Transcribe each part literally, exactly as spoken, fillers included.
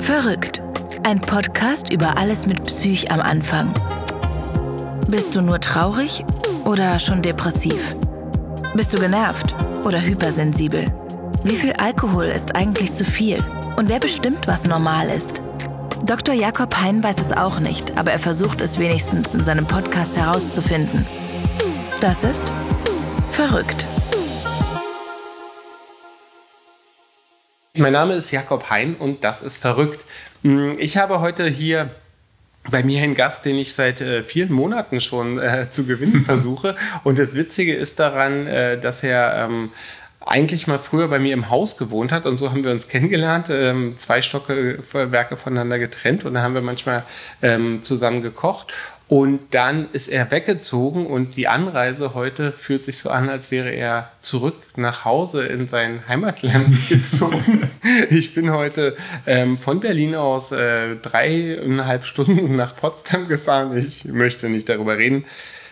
Verrückt. Ein Podcast über alles mit Psych am Anfang. Bist du nur traurig oder schon depressiv? Bist du genervt oder hypersensibel? Wie viel Alkohol ist eigentlich zu viel? Und wer bestimmt, was normal ist? Doktor Jakob Hein weiß es auch nicht, aber er versucht es wenigstens in seinem Podcast herauszufinden. Das ist Verrückt. Mein Name ist Jakob Hein und das ist Verrückt. Ich habe heute hier bei mir einen Gast, den ich seit äh, vielen Monaten schon äh, zu gewinnen versuche. Und das Witzige ist daran, äh, dass er ähm, eigentlich mal früher bei mir im Haus gewohnt hat. Und so haben wir uns kennengelernt, ähm, zwei Stockwerke voneinander getrennt. Und da haben wir manchmal ähm, zusammen gekocht. Und dann ist er weggezogen und die Anreise heute fühlt sich so an, als wäre er zurück nach Hause in sein Heimatland gezogen. Ich bin heute ähm, von Berlin aus äh, dreieinhalb Stunden nach Potsdam gefahren. Ich möchte nicht darüber reden.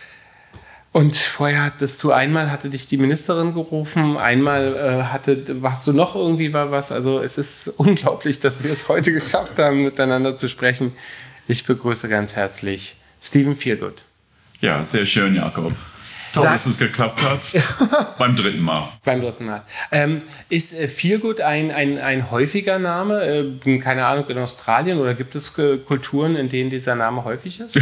Und vorher hattest du einmal, hatte dich die Ministerin gerufen, einmal äh, hatte, warst du noch irgendwie war was. Also es ist unglaublich, dass wir es heute geschafft haben, miteinander zu sprechen. Ich begrüße ganz herzlich Steven Feelgood. Ja, sehr schön, Jakob. Toll, Sag, dass es geklappt hat. Beim dritten Mal. Beim dritten Mal. Ähm, ist äh, Feelgood ein, ein, ein häufiger Name? Äh, keine Ahnung, in Australien? Oder gibt es äh, Kulturen, in denen dieser Name häufig ist?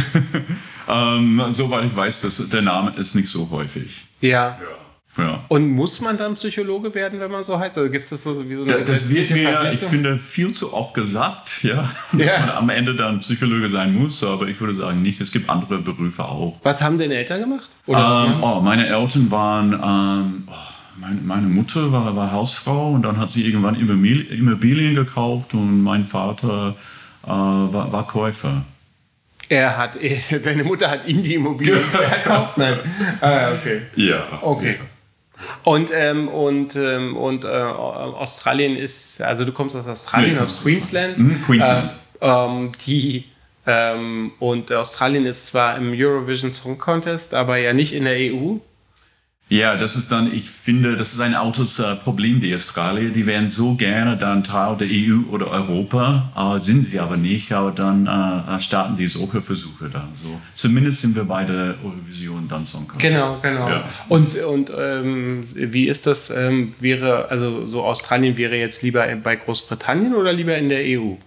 ähm, soweit ich weiß, dass der Name ist nicht so häufig. Ja. Ja. Ja. Und muss man dann Psychologe werden, wenn man so heißt? Also gibt es das so wie so eine Das wird mir, ich finde, viel zu oft gesagt, ja, dass ja. man am Ende dann Psychologe sein muss, aber ich würde sagen nicht, es gibt andere Berufe auch. Was haben deine Eltern gemacht? Oder ähm, oh, meine Eltern waren, ähm, oh, meine, meine Mutter war, war Hausfrau und dann hat sie irgendwann Immobilien gekauft und mein Vater äh, war, war Käufer. Er hat, deine Mutter hat ihm die Immobilien verkauft? Nein. Ah, okay. Ja. Okay. Ja. Und, ähm, und, ähm, und äh, Australien ist, also du kommst aus Australien, ja, aus Queensland. Mhm, Queensland. Äh, ähm, die, ähm, und Australien ist zwar im Eurovision Song Contest, aber ja nicht in der E U. Ja, das ist dann, ich finde, das ist ein altes äh, Problem, die Australier. Die wären so gerne dann Teil der E U oder Europa, äh, sind sie aber nicht, aber dann äh, starten sie solche Versuche dann. So. Zumindest sind wir bei der Eurovision dann Song Contest. Genau, genau. Ja. Und, und ähm, wie ist das, ähm, wäre, also so Australien wäre jetzt lieber bei Großbritannien oder lieber in der E U?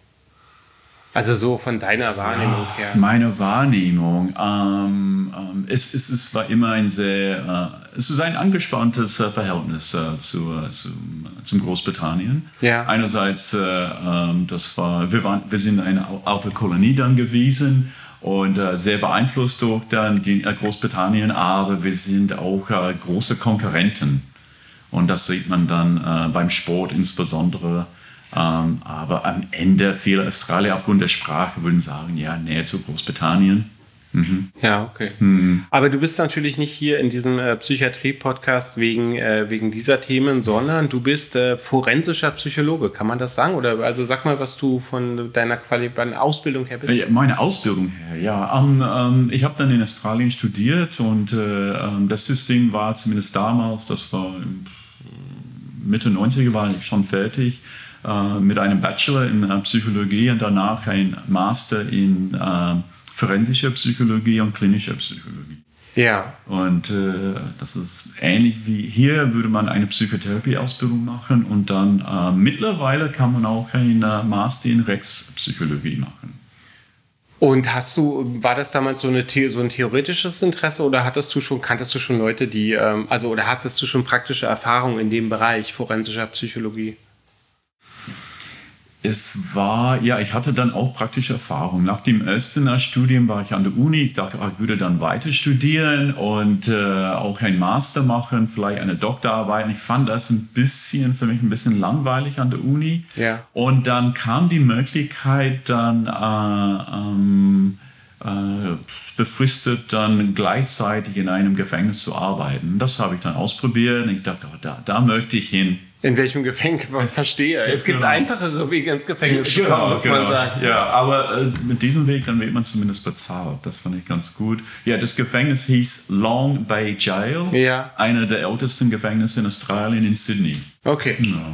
Also so von deiner Wahrnehmung ja, her. Meine Wahrnehmung, ähm, ähm, es, es, es war immer ein sehr, äh, es ist ein angespanntes äh, Verhältnis äh, zu, äh, zum, zum Großbritannien. Ja. Einerseits, äh, ähm, das war, wir, waren, wir sind eine alte Kolonie dann gewesen und äh, sehr beeinflusst durch dann die, äh, Großbritannien, aber wir sind auch äh, große Konkurrenten und das sieht man dann äh, beim Sport insbesondere. Um, aber am Ende viele Australier aufgrund der Sprache würden sagen, ja, näher zu Großbritannien. Mhm. Ja, okay. Mhm. Aber du bist natürlich nicht hier in diesem äh, Psychiatrie-Podcast wegen, äh, wegen dieser Themen, sondern du bist äh, forensischer Psychologe. Kann man das sagen? Oder also sag mal, was du von deiner Quali- Ausbildung her bist. Ja, meine Ausbildung her, ja. Um, um, ich habe dann in Australien studiert und äh, um, das System war zumindest damals, das war Mitte neunziger, war ich schon fertig. Uh, mit einem Bachelor in uh, Psychologie und danach ein Master in uh, forensischer Psychologie und klinischer Psychologie. Ja. Und uh, das ist ähnlich wie hier, würde man eine Psychotherapie-Ausbildung machen und dann uh, mittlerweile kann man auch ein uh, Master in Rechtspsychologie machen. Und hast du, war das damals so, eine, so ein theoretisches Interesse oder hattest du schon, kanntest du schon Leute, die, ähm, also oder hattest du schon praktische Erfahrung in dem Bereich forensischer Psychologie? Es war, ja, ich hatte dann auch praktische Erfahrung. Nach dem ersten Studium war ich an der Uni. Ich dachte, ich würde dann weiter studieren und äh, auch ein Master machen, vielleicht eine Doktorarbeit. Und ich fand das ein bisschen, für mich ein bisschen langweilig an der Uni. Ja. Und dann kam die Möglichkeit, dann äh, ähm, äh, befristet dann gleichzeitig in einem Gefängnis zu arbeiten. Das habe ich dann ausprobiert und ich dachte, oh, da, da möchte ich hin. In welchem Gefängnis? Ich verstehe. Es gibt genau. einfachere Wege ins Gefängnis. Genau, muss genau. man sagen. Ja, aber äh, mit diesem Weg, dann wird man zumindest bezahlt. Das fand ich ganz gut. Ja, das Gefängnis hieß Long Bay Jail. Ja. Einer der ältesten Gefängnisse in Australien, in Sydney. Okay. Ja.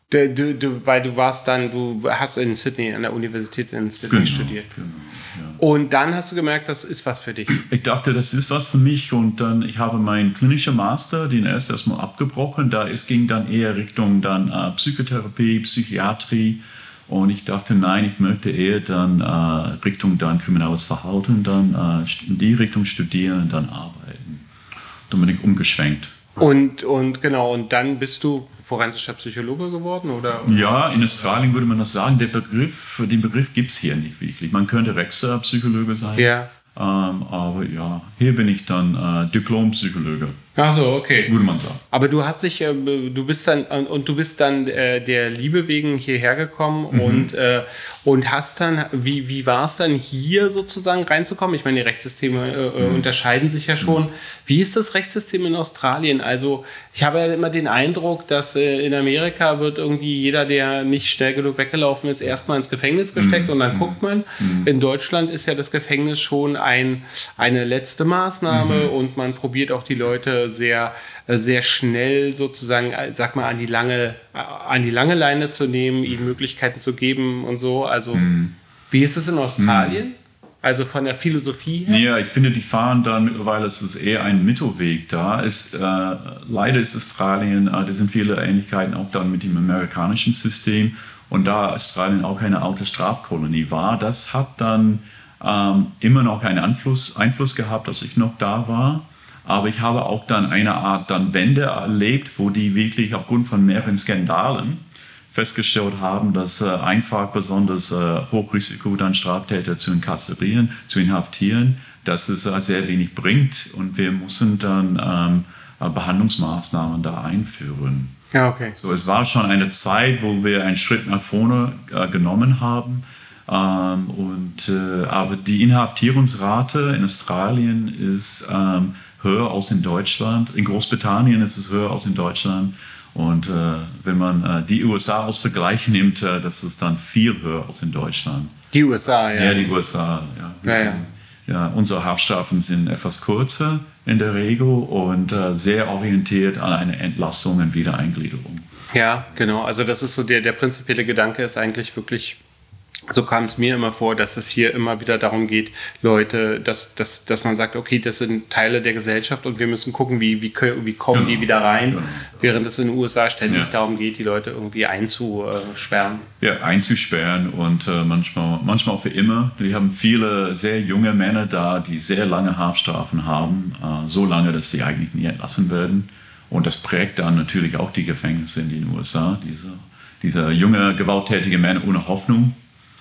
Du, du, du, weil du warst dann, du hast in Sydney, an der Universität in Sydney Genau, studiert. genau, ja. Und dann hast du gemerkt, das ist was für dich. Ich dachte, das ist was für mich und dann, ich habe meinen klinischen Master, den erst erstmal abgebrochen, da es ging dann eher Richtung dann äh, Psychotherapie, Psychiatrie und ich dachte, nein, ich möchte eher dann äh, Richtung dann kriminelles Verhalten, dann äh, in die Richtung studieren und dann arbeiten. Dann bin ich umgeschwenkt. Und, und genau, und dann bist du forensischer Psychologe geworden, oder? Ja, in Australien würde man das sagen, der Begriff, den Begriff gibt es hier nicht wirklich. Man könnte Rexer-Psychologe sein, Ja. ähm, aber ja, hier bin ich dann äh, Diplom-Psychologe, Ach so, okay. würde man sagen. Aber du hast dich, äh, du bist dann, und du bist dann äh, der Liebe wegen hierher gekommen Mhm. und, äh, und hast dann, wie, wie war es dann hier sozusagen reinzukommen? Ich meine, die Rechtssysteme äh, Mhm. unterscheiden sich ja schon. Wie ist das Rechtssystem in Australien? Also ich habe ja immer den Eindruck, dass äh, in Amerika wird irgendwie jeder, der nicht schnell genug weggelaufen ist, erstmal ins Gefängnis gesteckt Mhm. und dann guckt man. Mhm. In Deutschland ist ja das Gefängnis schon ein, eine letzte Maßnahme Mhm. und man probiert auch die Leute sehr, sehr schnell sozusagen, sag mal, an die lange, an die lange Leine zu nehmen, ihnen Möglichkeiten zu geben und so. Also, Mhm. wie ist es in Australien? Also von der Philosophie her? Ja, ich finde, die fahren da mittlerweile, es ist eher ein Mittelweg da. Ist, äh, leider ist Australien, äh, da sind viele Ähnlichkeiten auch dann mit dem amerikanischen System. Und da Australien auch eine alte Strafkolonie war, das hat dann ähm, immer noch einen Einfluss, Einfluss gehabt, als ich noch da war. Aber ich habe auch dann eine Art dann Wende erlebt, wo die wirklich aufgrund von mehreren Skandalen festgestellt haben, dass äh, einfach besonders äh, Hochrisiko dann Straftäter zu inkasserieren, zu inhaftieren, dass es äh, sehr wenig bringt und wir müssen dann ähm, äh, Behandlungsmaßnahmen da einführen. Ja, okay. So, es war schon eine Zeit, wo wir einen Schritt nach vorne äh, genommen haben. Ähm, und, äh, aber die Inhaftierungsrate in Australien ist ähm, höher als in Deutschland. In Großbritannien ist es höher als in Deutschland. Und äh, wenn man äh, die U S A als Vergleich nimmt, äh, das ist dann viel höher als in Deutschland. Die U S A, ja. Ja, die U S A, ja. Wir Ja, ja. sind, ja, unsere Haftstrafen sind etwas kürzer in der Regel und äh, sehr orientiert an eine Entlassung und Wiedereingliederung. Ja, genau. Also das ist so der, der prinzipielle Gedanke ist eigentlich wirklich, so kam es mir immer vor, dass es hier immer wieder darum geht, Leute, dass, dass, dass man sagt, okay, das sind Teile der Gesellschaft und wir müssen gucken, wie, wie, wie kommen Genau. die wieder rein, Genau. während es in den U S A ständig Ja. darum geht, die Leute irgendwie einzusperren. Ja, einzusperren und äh, manchmal, manchmal auch für immer. Wir haben viele sehr junge Männer da, die sehr lange Haftstrafen haben, äh, so lange, dass sie eigentlich nie entlassen werden. Und das prägt dann natürlich auch die Gefängnisse in den U S A, diese, diese junge, gewalttätige Männer ohne Hoffnung.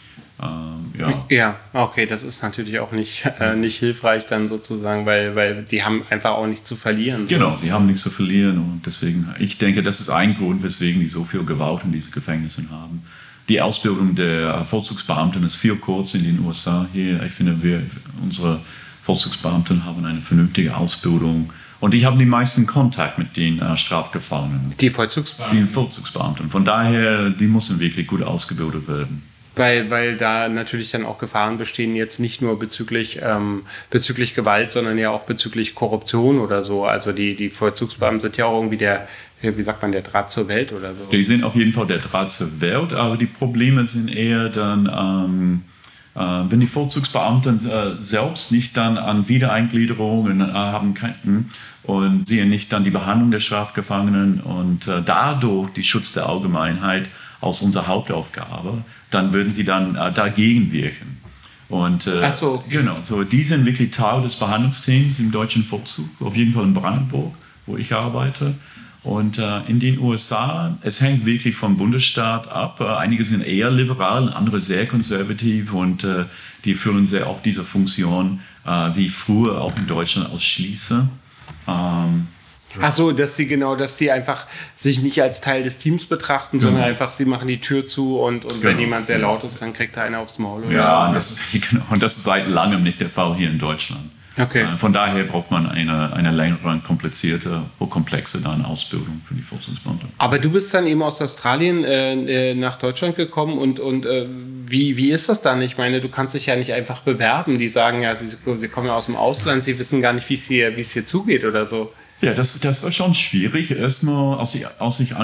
Ähm, ja. Ja, okay, das ist natürlich auch nicht, äh, nicht hilfreich dann sozusagen, weil, weil die haben einfach auch nichts zu verlieren. So. Genau, sie haben nichts zu verlieren und deswegen, ich denke, das ist ein Grund, weswegen die so viel Gewalt in diesen Gefängnissen haben. Die Ausbildung der Vollzugsbeamten ist viel kurz in den U S A hier. Ich finde, wir, unsere Vollzugsbeamten haben eine vernünftige Ausbildung und die haben den meisten Kontakt mit den äh, Strafgefangenen. Die Vollzugsbeamten. Die Vollzugsbeamten. Von daher, die müssen wirklich gut ausgebildet werden. Weil, weil da natürlich dann auch Gefahren bestehen, jetzt nicht nur bezüglich, ähm, bezüglich Gewalt, sondern ja auch bezüglich Korruption oder so. Also die, die Vollzugsbeamten sind ja auch irgendwie der, wie sagt man, der Draht zur Welt oder so. Die sind auf jeden Fall der Draht zur Welt, aber die Probleme sind eher dann, ähm, äh, wenn die Vollzugsbeamten äh, selbst nicht dann an Wiedereingliederungen äh, haben könnten und sehen nicht dann die Behandlung der Strafgefangenen und äh, dadurch die Schutz der Allgemeinheit aus unserer Hauptaufgabe, dann würden sie dann äh, dagegen wirken. Und äh, Ach so, okay. Genau, so die sind wirklich Teil des Behandlungsteams im deutschen Vollzug, auf jeden Fall in Brandenburg, wo ich arbeite. Und äh, in den U S A, es hängt wirklich vom Bundesstaat ab. Äh, einige sind eher liberal, andere sehr konservativ und äh, die füllen sehr oft diese Funktion, äh, wie früher auch in Deutschland als Schließe. Ähm, Ach so, dass sie genau, dass sie einfach sich nicht als Teil des Teams betrachten, sondern Genau. einfach, sie machen die Tür zu und, und wenn Genau. jemand sehr laut ist, dann kriegt er einer aufs Maul. Oder? ja, und das, genau, und das ist seit langem nicht der Fall hier in Deutschland. Okay. Äh, von daher braucht man eine, eine längere, komplizierte, komplexe dann Ausbildung für die Vollzugsbeamten. Aber du bist dann eben aus Australien äh, nach Deutschland gekommen und, und äh, wie, wie ist das dann? Ich meine, du kannst dich ja nicht einfach bewerben. Die sagen ja, sie, sie kommen ja aus dem Ausland, sie wissen gar nicht, wie es hier, wie es hier zugeht oder so. Ja, das, das war schon schwierig. Erstmal, als ich, als ich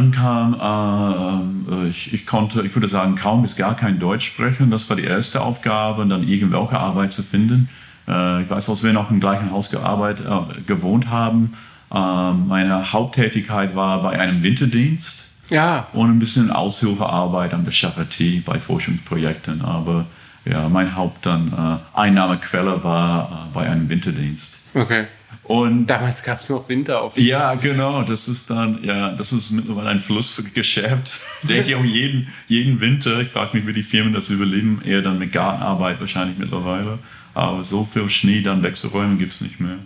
ankam, äh, ich, ich konnte, ich würde sagen, kaum bis gar kein Deutsch sprechen. Das war die erste Aufgabe, und dann irgendwelche Arbeit zu finden. Äh, ich weiß, als wir noch im gleichen Haus gearbeitet, äh, gewohnt haben, äh, meine Haupttätigkeit war bei einem Winterdienst. Ja. Und ein bisschen Aushilfearbeit an der Charité bei Forschungsprojekten. Aber ja, mein Haupt dann äh, Einnahmequelle war äh, bei einem Winterdienst. Okay. Und damals gab es noch Winter auf. Ja, genau. Das ist dann, ja, das ist mittlerweile ein Flussgeschäft. Denke ich auch jeden, jeden Winter. Ich frage mich, wie die Firmen das überleben. Eher dann mit Gartenarbeit wahrscheinlich mittlerweile. Aber so viel Schnee dann wegzuräumen gibt es nicht mehr.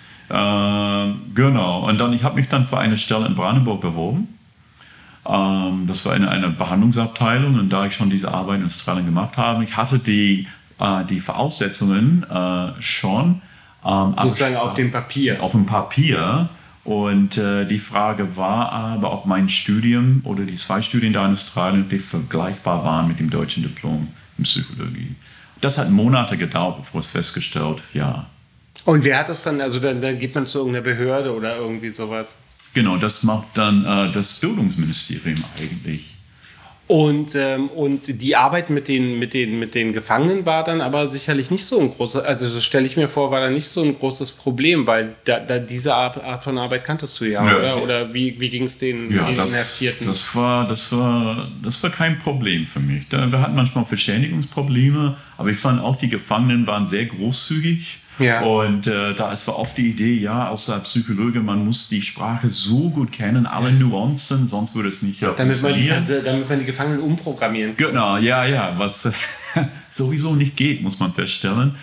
Ähm, genau. Und dann, ich habe mich dann für eine Stelle in Brandenburg beworben. Ähm, das war in einer Behandlungsabteilung. Und da ich schon diese Arbeit in Australien gemacht habe, ich hatte die, äh, die Voraussetzungen äh, schon. Ähm, sozusagen auf dem Papier. Auf dem Papier. Und äh, die Frage war aber, ob mein Studium oder die zwei Studien da in Australien die vergleichbar waren mit dem deutschen Diplom in Psychologie. Das hat Monate gedauert, bevor es festgestellt, ja. Und wer hat das dann, also dann, dann geht man zu irgendeiner Behörde oder irgendwie sowas? Genau, das macht dann äh, das Bildungsministerium eigentlich. Und, ähm, und die Arbeit mit den, mit, den, mit den Gefangenen war dann aber sicherlich nicht so ein großes, also so stelle ich mir vor, war dann nicht so ein großes Problem, weil da, da diese Art, Art von Arbeit kanntest du ja, ja oder? Oder wie, wie ging es den, ja, den das, Inhaftierten? Das war, das, war, das war kein Problem für mich. Da, wir hatten manchmal Verständigungsprobleme, aber ich fand auch, die Gefangenen waren sehr großzügig. Ja. Und äh, da ist oft die Idee, ja, als Psychologe, man muss die Sprache so gut kennen, alle ja. Nuancen, sonst würde es nicht ja, damit funktionieren. Man die, also, damit man die Gefangenen umprogrammieren kann. Genau, ja, ja, was sowieso nicht geht, muss man feststellen.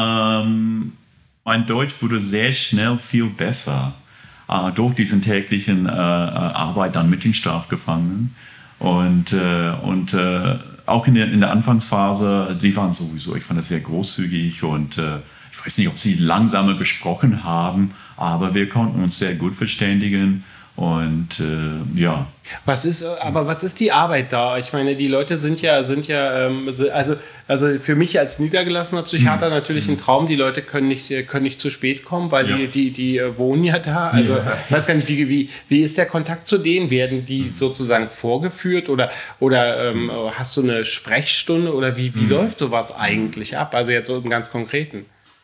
Ähm, mein Deutsch wurde sehr schnell viel besser äh, durch diesen täglichen äh, Arbeit dann mit den Strafgefangenen. Und, äh, und äh, auch in der, in der Anfangsphase, die waren sowieso, ich fand das sehr großzügig und äh, ich weiß nicht, ob sie langsamer gesprochen haben, aber wir konnten uns sehr gut verständigen und äh, ja. Was ist, aber was ist die Arbeit da? Ich meine, die Leute sind ja, sind ja, also, also für mich als niedergelassener Psychiater hm. natürlich ein Traum. Die Leute können nicht, können nicht zu spät kommen, weil ja. die, die, die wohnen ja da. Also ja. ich weiß gar nicht, wie, wie, wie ist der Kontakt zu denen? Werden die hm. sozusagen vorgeführt oder, oder ähm, hast du eine Sprechstunde oder wie, wie hm. läuft sowas eigentlich ab? Also jetzt so im ganz Konkreten.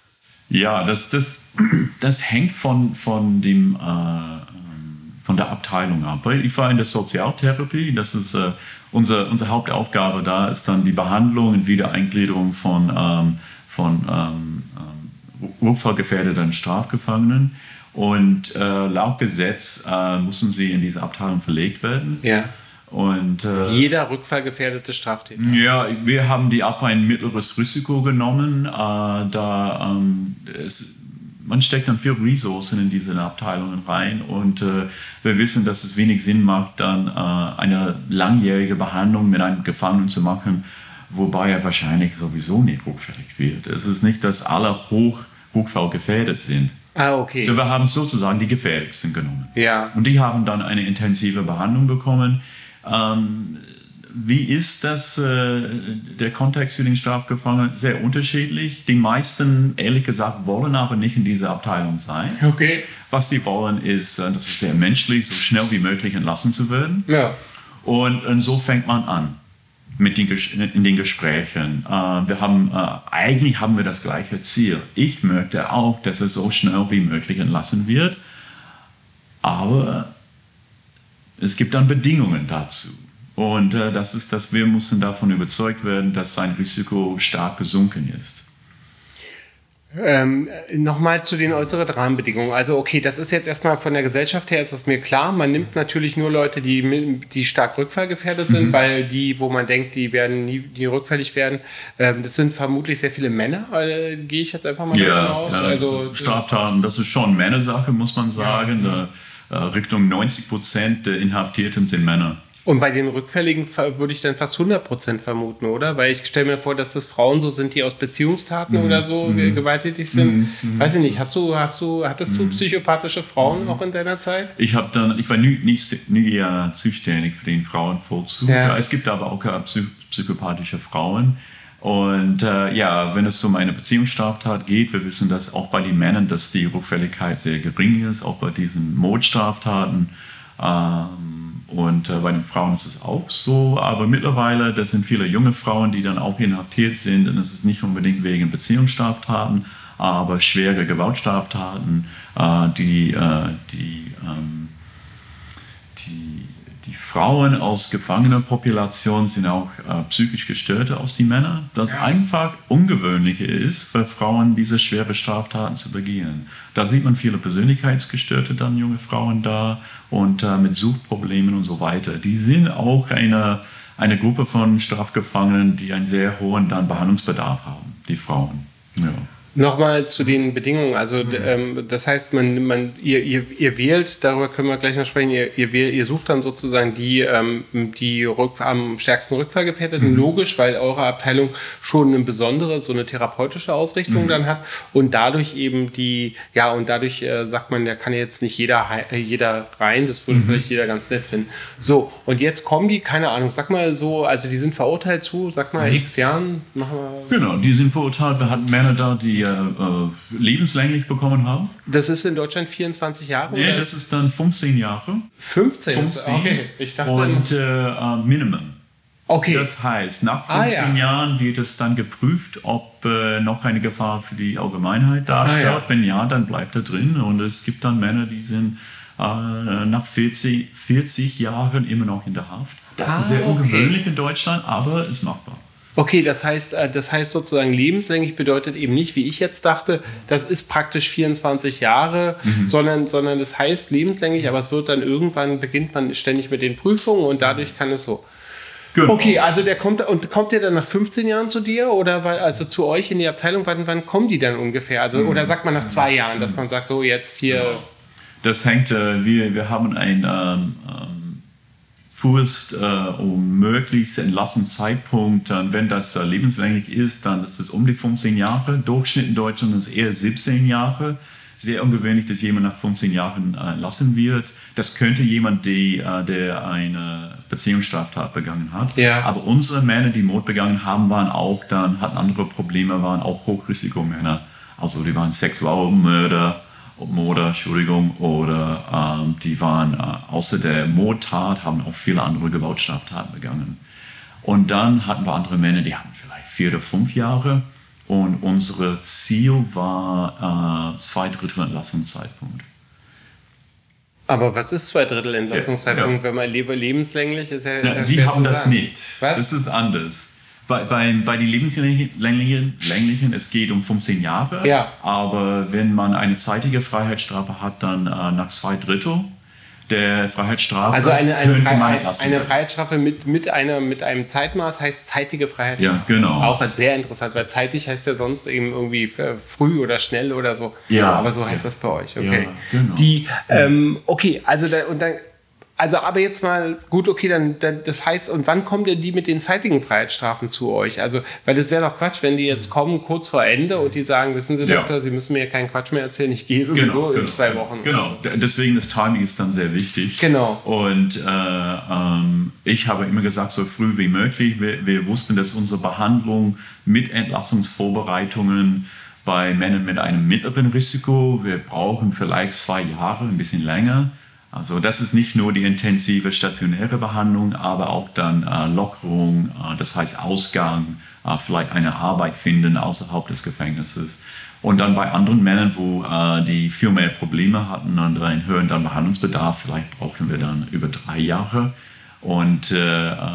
Ja, das, das, das hängt von, von, dem, äh, von der Abteilung ab. Ich war in der Sozialtherapie, das ist äh, unsere, unsere Hauptaufgabe da, ist dann die Behandlung und Wiedereingliederung von, ähm, von ähm, rückfallgefährdeten Strafgefangenen. Und äh, laut Gesetz äh, müssen sie in diese Abteilung verlegt werden. Ja. Und, äh, jeder rückfallgefährdete Straftäter. Ja, wir haben die ab ein mittleres Risiko genommen. Äh, da, ähm, es, man steckt dann viel Ressourcen in diese Abteilungen rein und äh, wir wissen, dass es wenig Sinn macht, dann äh, eine langjährige Behandlung mit einem Gefangenen zu machen, wobei er wahrscheinlich sowieso nicht rückfällig wird. Es ist nicht, dass alle hoch, rückfallgefährdet sind. Ah, okay. So, wir haben sozusagen die gefährlichsten genommen. Ja. Und die haben dann eine intensive Behandlung bekommen. Ähm, wie ist das, äh, der Kontext für den Strafgefangenen? Sehr unterschiedlich. Die meisten, ehrlich gesagt, wollen aber nicht in dieser Abteilung sein. Okay. Was sie wollen, ist, äh, das ist sehr menschlich, so schnell wie möglich entlassen zu werden. Ja. Und, und so fängt man an mit den, in den Gesprächen. Äh, wir haben, äh, eigentlich haben wir das gleiche Ziel. Ich möchte auch, dass er so schnell wie möglich entlassen wird. Aber es gibt dann Bedingungen dazu. Und äh, das ist, dass wir müssen davon überzeugt werden, dass sein Risiko stark gesunken ist. Ähm, Nochmal zu den äußeren Rahmenbedingungen. Also okay, das ist jetzt erstmal von der Gesellschaft her, ist das mir klar. Man nimmt natürlich nur Leute, die, die stark rückfallgefährdet sind, mhm. weil die, wo man denkt, die werden nie die rückfällig werden, ähm, das sind vermutlich sehr viele Männer, äh, gehe ich jetzt einfach mal ja, davon aus. Ja, also, Straftaten, das ist schon Männersache, muss man sagen. Ja. Da, äh, Richtung neunzig Prozent der Inhaftierten sind Männer. Und bei den Rückfälligen würde ich dann fast hundert Prozent vermuten, oder? Weil ich stelle mir vor, dass das Frauen so sind, die aus Beziehungstaten mhm. oder so mhm. gewalttätig sind. Mhm. Weiß ich nicht, hast du, hast du, hattest du psychopathische Frauen mhm. auch in deiner Zeit? Ich habe dann, ich war nie, nie, nie zuständig für den Frauenvollzug. Ja. Es gibt aber auch psych, psychopathische Frauen. Und äh, ja, wenn es um eine Beziehungsstraftat geht, wir wissen, dass auch bei den Männern, dass die Rückfälligkeit sehr gering ist, auch bei diesen Mordstraftaten. Ähm, und äh, bei den Frauen ist es auch so. Aber mittlerweile, das sind viele junge Frauen, die dann auch inhaftiert sind. Und es ist nicht unbedingt wegen Beziehungsstraftaten, aber schwere Gewaltstraftaten, äh, die, äh, die, ähm, die Die Frauen aus Gefangenenpopulation sind auch äh, psychisch Gestörte als die Männer. Das ja. einfach ungewöhnlicher ist, für Frauen diese schwere Straftaten zu begehen. Da sieht man viele Persönlichkeitsgestörte, dann junge Frauen da und äh, mit Suchtproblemen und so weiter. Die sind auch eine, eine Gruppe von Strafgefangenen, die einen sehr hohen dann Behandlungsbedarf haben, die Frauen. Ja. Nochmal zu den Bedingungen, also mhm. ähm, das heißt, man, man, ihr, ihr, ihr wählt, darüber können wir gleich noch sprechen, ihr, ihr, wählt, ihr sucht dann sozusagen die, ähm, die Rück, am stärksten Rückfallgefährdeten, mhm. logisch, weil eure Abteilung schon eine besondere, so eine therapeutische Ausrichtung mhm. dann hat und dadurch eben die, ja und dadurch äh, sagt man, da kann jetzt nicht jeder, jeder rein, das würde mhm. vielleicht jeder ganz nett finden. So, und jetzt kommen die, keine Ahnung, sag mal so, also die sind verurteilt zu, sag mal mhm. x Jahren, machen wir... Genau, die sind verurteilt, wir hatten Männer da, die Äh, lebenslänglich bekommen haben. Das ist in Deutschland vierundzwanzig Jahre? Nee, oder? das ist dann fünfzehn Jahre. fünfzehn? fünfzehn Okay, ich dachte... Und äh, Minimum. Okay. Das heißt, nach fünfzehn ah, ja. Jahren wird es dann geprüft, ob äh, noch eine Gefahr für die Allgemeinheit darstellt. Ah, ja. Wenn ja, dann bleibt er drin. Und es gibt dann Männer, die sind äh, nach vierzig, vierzig Jahren immer noch in der Haft. Das ah, ist sehr okay. ungewöhnlich in Deutschland, aber ist machbar. Okay, das heißt, das heißt sozusagen lebenslänglich bedeutet eben nicht, wie ich jetzt dachte, das ist praktisch vierundzwanzig Jahre, mhm. sondern, sondern das heißt lebenslänglich, aber es wird dann irgendwann, beginnt man ständig mit den Prüfungen und dadurch kann es so. Genau. Okay, also der kommt, und kommt der dann nach fünfzehn Jahren zu dir oder weil, also zu euch in die Abteilung, wann, wann kommen die dann ungefähr? Also, mhm. Oder sagt man nach zwei Jahren, dass man sagt, so jetzt hier... Genau. Das hängt, äh, wir, wir haben ein... Ähm, ähm, Frühest äh, um möglichst Entlassungszeitpunkt, äh, wenn das äh, lebenslänglich ist, dann ist es um die fünfzehn Jahre. Durchschnitt in Deutschland ist eher siebzehn Jahre. Sehr ungewöhnlich, dass jemand nach fünfzehn Jahren äh, entlassen wird. Das könnte jemand, die, äh, der eine Beziehungsstraftat begangen hat. Ja. Aber unsere Männer, die Mord begangen haben, waren auch dann, hatten andere Probleme, waren auch Hochrisikomänner. Also die waren Sexualmörder. Morde, Entschuldigung, oder ähm, die waren äh, außer der Mordtat, haben auch viele andere Gewaltstraftaten begangen. Und dann hatten wir andere Männer, die hatten vielleicht vier oder fünf Jahre und unser Ziel war äh, zwei Drittel Entlassungszeitpunkt. Aber was ist zwei Drittel Entlassungszeitpunkt, ja, ja. wenn man lebe, lebenslänglich ist? Ja, ist ja, ja die haben das sagen. nicht. Was? Das ist anders. Bei, bei, bei den lebenslänglichen, länglichen, es geht um fünfzehn Jahre, ja. aber wenn man eine zeitige Freiheitsstrafe hat, dann äh, nach zwei Drittel der Freiheitsstrafe also eine, eine, könnte Freiheit, man entlassen eine werden. Freiheitsstrafe mit, mit, einer, mit einem Zeitmaß heißt zeitige Freiheitsstrafe. Ja, genau. Auch als sehr interessant, weil zeitig heißt ja sonst eben irgendwie früh oder schnell oder so. Ja. Aber so heißt ja. das bei euch, okay. Ja, genau. Die, ähm, okay, also da, und dann... Also aber jetzt mal, gut, okay, dann, dann das heißt, und wann kommen denn die mit den zeitigen Freiheitsstrafen zu euch? Also, weil das wäre doch Quatsch, wenn die jetzt kommen kurz vor Ende und die sagen, wissen Sie, ja. Doktor, Sie müssen mir ja keinen Quatsch mehr erzählen, ich gehe sowieso genau, in genau, zwei Wochen. Genau, deswegen das Timing ist dann sehr wichtig. Genau. Und äh, ähm, ich habe immer gesagt, so früh wie möglich. Wir, wir wussten, dass unsere Behandlung mit Entlassungsvorbereitungen bei Männern mit einem mittleren Risiko, wir brauchen vielleicht zwei Jahre, ein bisschen länger. Also das ist nicht nur die intensive stationäre Behandlung, aber auch dann äh, Lockerung, äh, das heißt Ausgang, äh, vielleicht eine Arbeit finden außerhalb des Gefängnisses. Und dann bei anderen Männern, wo äh, die viel mehr Probleme hatten und einen höheren dann Behandlungsbedarf, vielleicht brauchten wir dann über drei Jahre. Und äh, äh,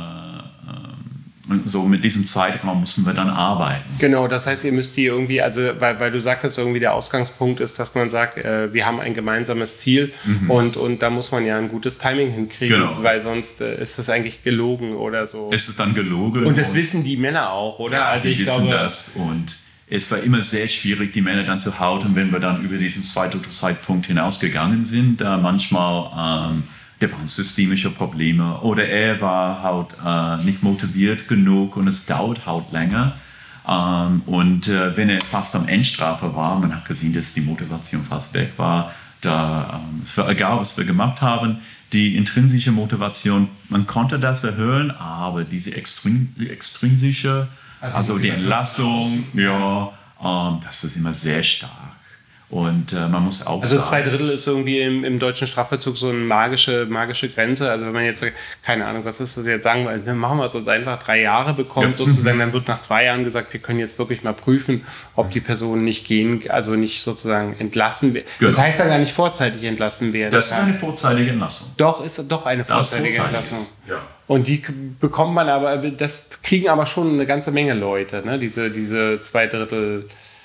Und so mit diesem Zeitraum müssen wir dann arbeiten. Genau, das heißt, ihr müsst die irgendwie, also weil, weil du sagtest, irgendwie der Ausgangspunkt ist, dass man sagt, äh, wir haben ein gemeinsames Ziel mhm. und, und da muss man ja ein gutes Timing hinkriegen, genau. weil sonst äh, ist das eigentlich gelogen oder so. Es ist dann gelogen. Und das und wissen die Männer auch, oder? Ja, also die ich wissen glaube, das und es war immer sehr schwierig, die Männer dann zu halten, wenn wir dann über diesen zweiten Zeitpunkt hinausgegangen sind. Da manchmal... Ähm, Der waren systemische Probleme oder er war halt äh, nicht motiviert genug und es dauert halt länger. Ähm, und äh, wenn er fast am Endstrafe war, man hat gesehen, dass die Motivation fast weg war, da, ähm, es war egal, was wir gemacht haben, die intrinsische Motivation, man konnte das erhöhen, aber diese extrin extrinsische Also, also die Entlassung, ja, ähm, das ist immer sehr stark. Und äh, man muss auch also sagen... zwei Drittel ist irgendwie im, im deutschen Strafvollzug so eine magische, magische Grenze. Also wenn man jetzt, keine Ahnung, was ist das jetzt, sagen wir, dann machen wir es uns einfach drei Jahre bekommt, ja. sozusagen, dann wird nach zwei Jahren gesagt, wir können jetzt wirklich mal prüfen, ob die Person nicht gehen, also nicht sozusagen entlassen wird. Genau. Das heißt dann gar nicht vorzeitig entlassen werden. Das ist eine vorzeitige Entlassung. Doch, ist doch eine vorzeitige Entlassung. Ja. Und die bekommt man aber, das kriegen aber schon eine ganze Menge Leute, ne? Diese, diese zwei Drittel...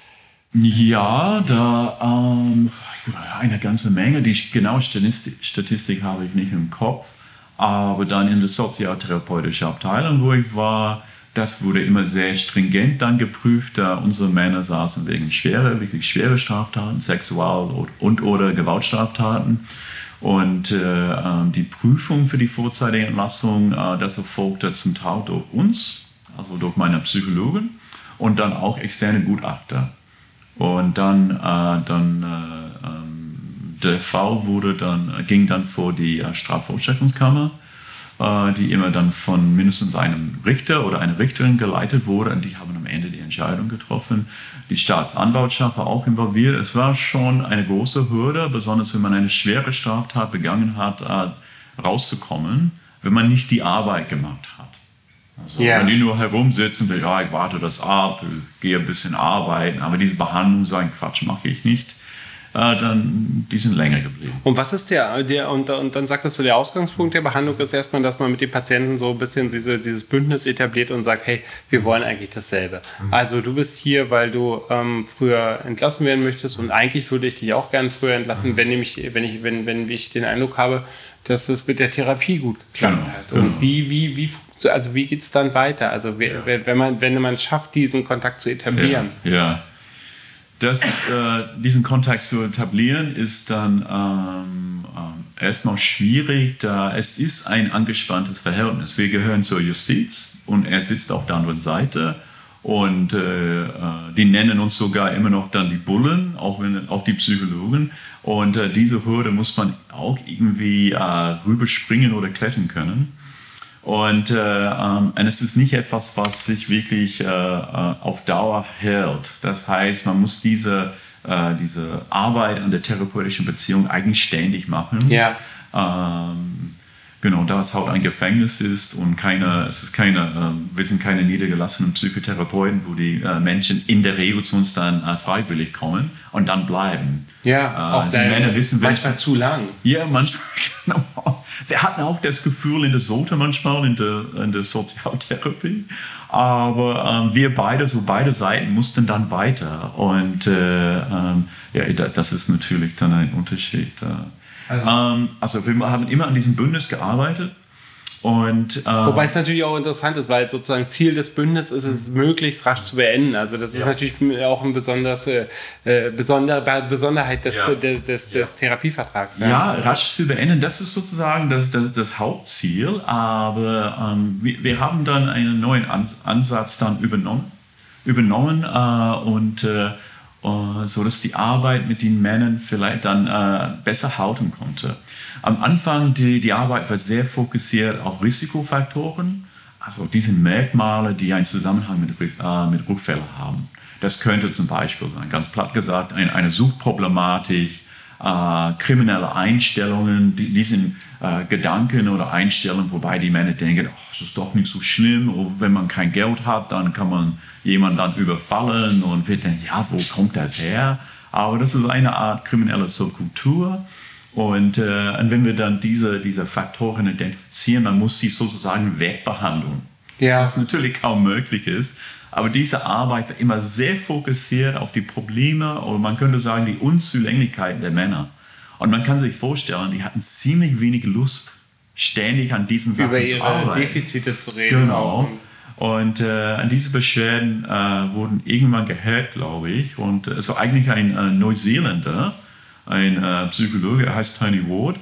Ja, da ähm, eine ganze Menge. Die genaue Statistik, Statistik habe ich nicht im Kopf. Aber dann in der sozialtherapeutischen Abteilung, wo ich war, das wurde immer sehr stringent dann geprüft. Da unsere Männer saßen wegen schwerer, wirklich schwere Straftaten, Sexual- und oder Gewaltstraftaten. Und äh, die Prüfung für die vorzeitige Entlassung, äh, das erfolgte zum Teil durch uns, also durch meine Psychologin und dann auch externe Gutachter. Und dann, äh, dann äh, ähm, der Fall wurde dann, ging dann vor die äh, Strafvollstreckungskammer, äh, die immer dann von mindestens einem Richter oder einer Richterin geleitet wurde. Und die haben am Ende die Entscheidung getroffen. Die Staatsanwaltschaft war auch involviert. Es war schon eine große Hürde, besonders wenn man eine schwere Straftat begangen hat, äh, rauszukommen, wenn man nicht die Arbeit gemacht hat. Also, yeah. Wenn die nur herumsitzen, ja, ich warte das ab, ich gehe ein bisschen arbeiten, aber diese Behandlung, so ein Quatsch mache ich nicht, äh, dann, die sind länger geblieben. Und was ist der, der und, und dann sagtest du, der Ausgangspunkt der Behandlung ist erstmal, dass man mit den Patienten so ein bisschen diese, dieses Bündnis etabliert und sagt, hey, wir wollen eigentlich dasselbe. Mhm. Also du bist hier, weil du ähm, früher entlassen werden möchtest und eigentlich würde ich dich auch gerne früher entlassen, mhm. wenn, nämlich, wenn, ich, wenn, wenn ich den Eindruck habe, dass es mit der Therapie gut geklappt genau, hat. Und genau. wie, wie, wie Also wie geht es dann weiter? Also ja. wenn man wenn man schafft, diesen Kontakt zu etablieren. Ja, ja. Das, äh, diesen Kontakt zu etablieren ist dann ähm, äh, erstmal schwierig, da es ist ein angespanntes Verhältnis. Wir gehören zur Justiz und er sitzt auf der anderen Seite und äh, äh, die nennen uns sogar immer noch dann die Bullen, auch, wenn, auch die Psychologen. Und äh, diese Hürde muss man auch irgendwie äh, rüberspringen oder klettern können. Und, äh, ähm, und es ist nicht etwas, was sich wirklich äh, auf Dauer hält. Das heißt, man muss diese, äh, diese Arbeit an der therapeutischen Beziehung eigentlich ständig machen. Ja. Ähm, genau, da es halt ein Gefängnis ist und keine, es ist keine, äh, wir sind keine niedergelassenen Psychotherapeuten, wo die äh, Menschen in der Regel zu uns dann äh, freiwillig kommen und dann bleiben. Ja, äh, auch die Männer wissen, manchmal zu lang. Ja, manchmal, genau. Wir hatten auch das Gefühl in der Sote manchmal, in der, in der Sozialtherapie. Aber ähm, wir beide, so beide Seiten, mussten dann weiter. Und äh, ähm, ja, das ist natürlich dann ein Unterschied. Also, ähm, also wir haben immer an diesem Bündnis gearbeitet. Und, äh, Wobei es natürlich auch interessant ist, weil sozusagen Ziel des Bündnisses ist es, möglichst rasch zu beenden. Also das ist ja. natürlich auch eine besonders, äh, besondere Besonderheit des, ja. des, des, ja. des Therapievertrags. Ja. ja, rasch zu beenden, das ist sozusagen das, das, das Hauptziel. Aber ähm, wir, wir haben dann einen neuen Ansatz dann übernommen, übernommen äh, und äh, so dass die Arbeit mit den Männern vielleicht dann äh, besser halten konnte. Am Anfang, die, die Arbeit war sehr fokussiert auf Risikofaktoren, also diese Merkmale, die einen Zusammenhang mit, äh, mit Rückfällen haben. Das könnte zum Beispiel sein, ganz platt gesagt, ein, eine Suchtproblematik, äh, kriminelle Einstellungen, die, diesen äh, Gedanken oder Einstellungen, wobei die Männer denken, oh, das ist doch nicht so schlimm, oder wenn man kein Geld hat, dann kann man jemanden dann überfallen und wir denken, ja, wo kommt das her? Aber das ist eine Art kriminelle Subkultur. Und, äh, und wenn wir dann diese, diese Faktoren identifizieren, dann muss die sozusagen wegbehandeln. Ja. Was natürlich kaum möglich ist. Aber diese Arbeit war immer sehr fokussiert auf die Probleme oder man könnte sagen, die Unzulänglichkeiten der Männer. Und man kann sich vorstellen, die hatten ziemlich wenig Lust, ständig an diesen Sachen über zu arbeiten. Über ihre Defizite zu reden. Genau. Und äh, diese Beschwerden äh, wurden irgendwann gehört, glaube ich. Und äh, es war eigentlich ein äh, Neuseeländer, ein äh, Psychologe, er heißt Tony Ward.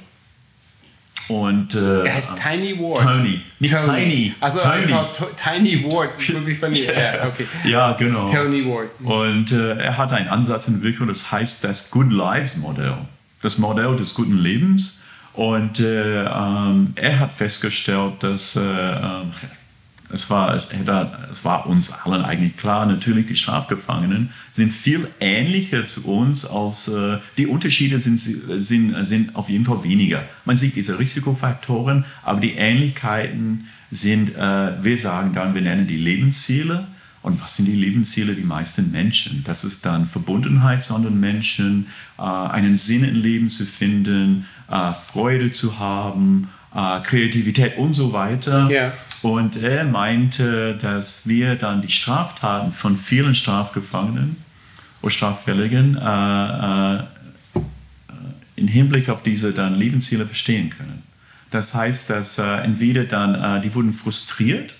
Und, äh, er heißt Tiny Ward. Tony, nicht Tony. Tiny. Also Tony. Tiny Ward, wirklich von dir. Ja, okay. Ja, genau. Tony Ward. Und äh, er hat einen Ansatz entwickelt, das heißt das Good Lives Modell. Das Modell des guten Lebens. Und äh, ähm, er hat festgestellt, dass äh, ähm, es war, es war uns allen eigentlich klar, natürlich die Strafgefangenen sind viel ähnlicher zu uns, als äh, die Unterschiede sind, sind, sind auf jeden Fall weniger. Man sieht diese Risikofaktoren, aber die Ähnlichkeiten sind, äh, wir sagen dann, wir nennen die Lebensziele. Und was sind die Lebensziele der meisten Menschen? Das ist dann Verbundenheit zu anderen Menschen, äh, einen Sinn im Leben zu finden, äh, Freude zu haben, äh, Kreativität und so weiter. Ja. Und er meinte, dass wir dann die Straftaten von vielen Strafgefangenen oder Straffälligen äh, äh, im Hinblick auf diese dann Lebensziele verstehen können. Das heißt, dass äh, entweder dann, äh, die wurden frustriert,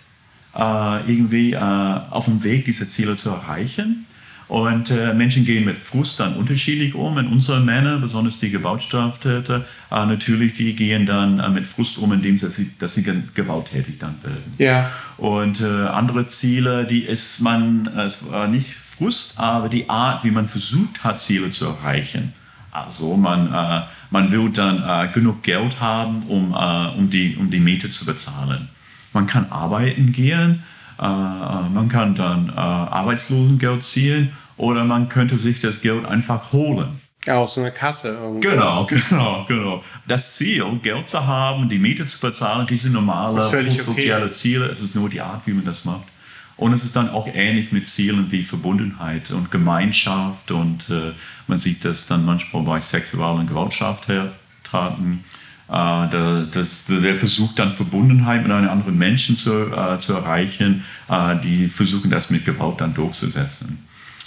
äh, irgendwie äh, auf dem Weg, diese Ziele zu erreichen. Und äh, Menschen gehen mit Frust dann unterschiedlich um. Und unsere Männer, besonders die Gewaltstraftäter, äh, natürlich, die gehen dann äh, mit Frust um, indem sie, dass sie gewalttätig dann werden. Ja. Und äh, andere Ziele, die ist man, äh, es war nicht Frust, aber die Art, wie man versucht hat, Ziele zu erreichen. Also man, äh, man will dann äh, genug Geld haben, um, äh, um, die, um die Miete zu bezahlen. Man kann arbeiten gehen. Uh, man kann dann uh, Arbeitslosengeld ziehen oder man könnte sich das Geld einfach holen. Ja, aus so einer Kasse irgendwie. Genau, genau, genau. Das Ziel, Geld zu haben, die Miete zu bezahlen, diese normale soziale okay. Ziele, es ist nur die Art, wie man das macht. Und es ist dann auch ähnlich mit Zielen wie Verbundenheit und Gemeinschaft und uh, man sieht das dann manchmal bei Sexual- und Gewaltstraftaten. Uh, der, das, der versucht dann Verbundenheit mit einem anderen Menschen zu, uh, zu erreichen, uh, die versuchen das mit Gewalt dann durchzusetzen.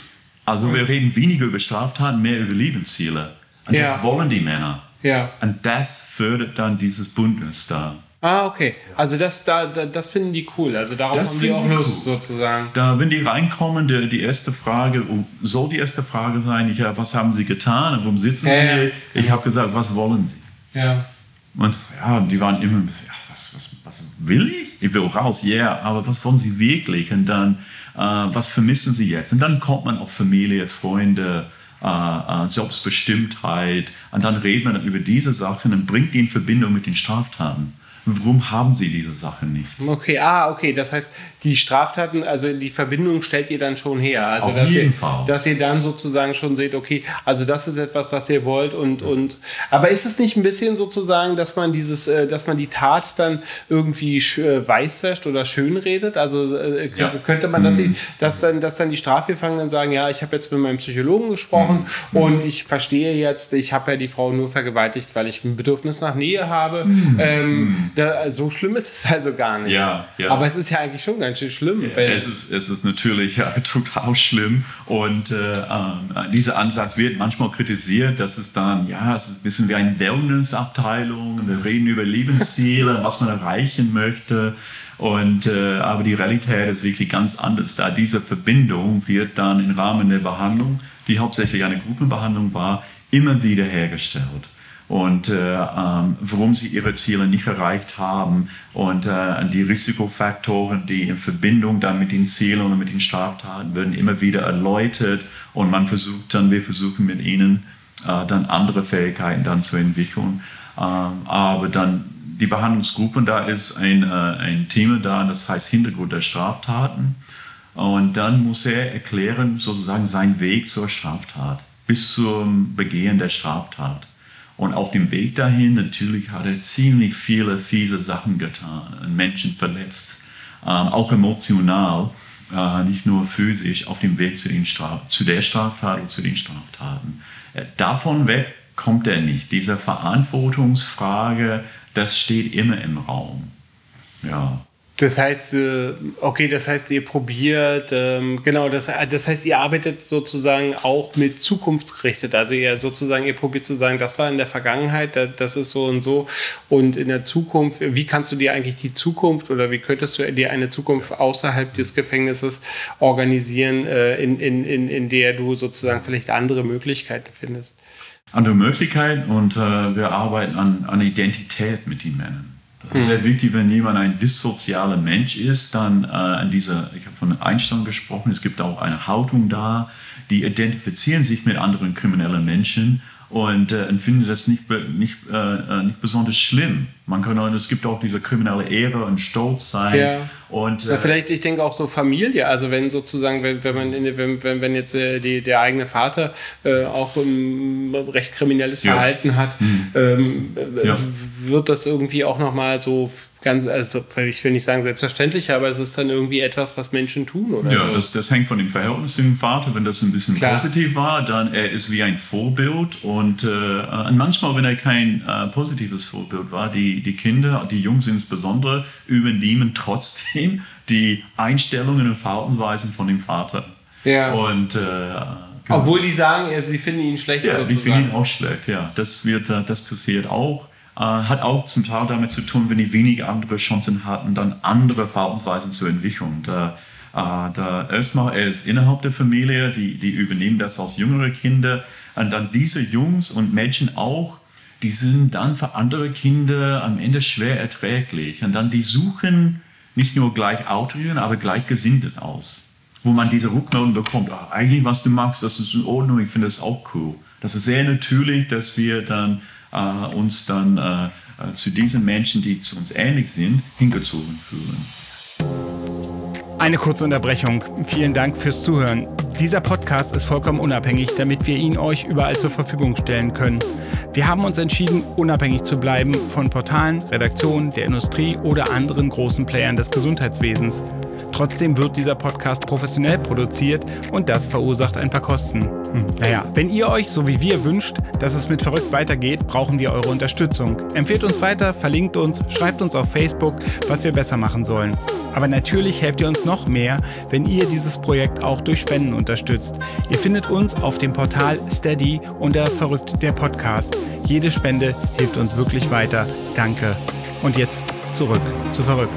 Also wir reden weniger über Straftaten, mehr über Lebensziele. Und ja. Das wollen die Männer. Ja. Und das fördert dann dieses Bündnis da. Ah, okay. Also das, da, das finden die cool. Also darauf das haben die auch Lust cool. sozusagen. Da, wenn die reinkommen, die, die erste Frage, soll die erste Frage sein, ich, was haben sie getan, warum sitzen ja, sie? Ja. Ich habe gesagt, was wollen sie? Ja. Und ja, die waren immer ein bisschen, ja, was, was, was will ich? Ich will raus, ja, yeah, aber was wollen sie wirklich? Und dann, äh, was vermissen sie jetzt? Und dann kommt man auf Familie, Freunde, äh, äh, Selbstbestimmtheit. Und dann redet man über diese Sachen und bringt die in Verbindung mit den Straftaten. Warum haben sie diese Sachen nicht? Okay, ah, okay. Das heißt, die Straftaten, also die Verbindung stellt ihr dann schon her. Also, Auf dass jeden ihr, Fall. Dass ihr dann sozusagen schon seht, okay, also das ist etwas, was ihr wollt und, und aber ist es nicht ein bisschen sozusagen, dass man dieses, dass man die Tat dann irgendwie weißwäscht oder schönredet? Also äh, ja. könnte man, dass, mhm. sie, dass, dann, dass dann die Strafgefangenen sagen, ja, ich habe jetzt mit meinem Psychologen gesprochen mhm. und ich verstehe jetzt, ich habe ja die Frau nur vergewaltigt, weil ich ein Bedürfnis nach Nähe habe. Mhm. Ähm, Da, so schlimm ist es also gar nicht. Ja, ja. Aber es ist ja eigentlich schon ganz schön schlimm. Ja, es, ist, es ist natürlich ja, total schlimm. Und äh, äh, dieser Ansatz wird manchmal kritisiert, dass es dann, ja, es ist ein bisschen wie eine Wellness-Abteilung. Wir reden über Lebensziele, was man erreichen möchte. Und, äh, aber die Realität ist wirklich ganz anders. Da diese Verbindung wird dann im Rahmen der Behandlung, die hauptsächlich eine Gruppenbehandlung war, immer wieder hergestellt. Und äh, ähm, warum sie ihre Ziele nicht erreicht haben und äh, die Risikofaktoren, die in Verbindung dann mit den Zielen und mit den Straftaten werden immer wieder erläutert und man versucht dann, wir versuchen mit ihnen äh, dann andere Fähigkeiten dann zu entwickeln. Ähm, aber dann die Behandlungsgruppen, da ist ein, äh, ein Thema da, das heißt Hintergrund der Straftaten und dann muss er erklären sozusagen seinen Weg zur Straftat bis zum Begehen der Straftat. Und auf dem Weg dahin, natürlich hat er ziemlich viele fiese Sachen getan, Menschen verletzt, ähm, auch emotional, äh, nicht nur physisch, auf dem Weg zu, den Straf- zu der Straftat oder zu den Straftaten. Äh, davon weg kommt er nicht. Diese Verantwortungsfrage, das steht immer im Raum. Ja. Das heißt, okay, das heißt, ihr probiert, ähm, genau, das, das heißt, ihr arbeitet sozusagen auch mit zukunftsgerichtet. Also ihr sozusagen, ihr probiert zu sagen, das war in der Vergangenheit, das ist so und so. Und in der Zukunft, wie kannst du dir eigentlich die Zukunft oder wie könntest du dir eine Zukunft außerhalb des Gefängnisses organisieren, in, in, in, in der du sozusagen vielleicht andere Möglichkeiten findest? Andere Möglichkeiten und äh, wir arbeiten an, an Identität mit den Männern. Das ist sehr wichtig, wenn jemand ein dissozialer Mensch ist, dann äh, an dieser, ich habe von Einstellung gesprochen, es gibt auch eine Haltung da, die identifizieren sich mit anderen kriminellen Menschen und äh, empfinde das nicht, nicht, äh, nicht besonders schlimm. Man kann, es gibt auch diese kriminelle Ehre und Stolz sein. Ja. Und, äh, ja, vielleicht, ich denke auch so Familie, also wenn sozusagen, wenn, wenn man in, wenn, wenn, wenn jetzt äh, die, der eigene Vater äh, auch ein recht kriminelles ja. Verhalten hat, hm. ähm, ja. wird das irgendwie auch nochmal so ganz, also ich will nicht sagen selbstverständlich, aber es ist dann irgendwie etwas, was Menschen tun, oder? Ja, so. das, das hängt von dem Verhältnis zu dem Vater. Wenn das ein bisschen Klar. positiv war, dann er ist wie ein Vorbild und, äh, und manchmal, wenn er kein äh, positives Vorbild war, die, die Kinder, die Jungs insbesondere, übernehmen trotzdem die Einstellungen und Verhaltensweisen von dem Vater. Ja. Und äh, genau. Obwohl die sagen, sie finden ihn schlecht. Ja, sozusagen. Die finden ihn auch schlecht, ja. Das, wird, das passiert auch. Äh, hat auch zum Teil damit zu tun, wenn die weniger andere Chancen hatten, dann andere Verhaltensweisen zu entwickeln. Da, äh, da erstmal, er ist innerhalb der Familie, die, die übernehmen das als jüngere Kinder. Und dann diese Jungs und Mädchen auch, die sind dann für andere Kinder am Ende schwer erträglich. Und dann die suchen nicht nur Gleichaltrigen, aber Gleichgesinnte aus. Wo man diese Rückmeldung bekommt, ach, eigentlich was du magst, das ist in Ordnung, ich finde das auch cool. Das ist sehr natürlich, dass wir dann äh, uns dann äh, zu diesen Menschen, die zu uns ähnlich sind, hingezogen fühlen. Eine kurze Unterbrechung. Vielen Dank fürs Zuhören. Dieser Podcast ist vollkommen unabhängig, damit wir ihn euch überall zur Verfügung stellen können. Wir haben uns entschieden, unabhängig zu bleiben von Portalen, Redaktionen, der Industrie oder anderen großen Playern des Gesundheitswesens. Trotzdem wird dieser Podcast professionell produziert und das verursacht ein paar Kosten. Hm, naja, wenn ihr euch, so wie wir, wünscht, dass es mit Verrückt weitergeht, brauchen wir eure Unterstützung. Empfehlt uns weiter, verlinkt uns, schreibt uns auf Facebook, was wir besser machen sollen. Aber natürlich helft ihr uns noch mehr, wenn ihr dieses Projekt auch durch Spenden unterstützt. Ihr findet uns auf dem Portal Steady unter Verrückt der Podcast. Jede Spende hilft uns wirklich weiter. Danke. Und jetzt zurück zu Verrückt.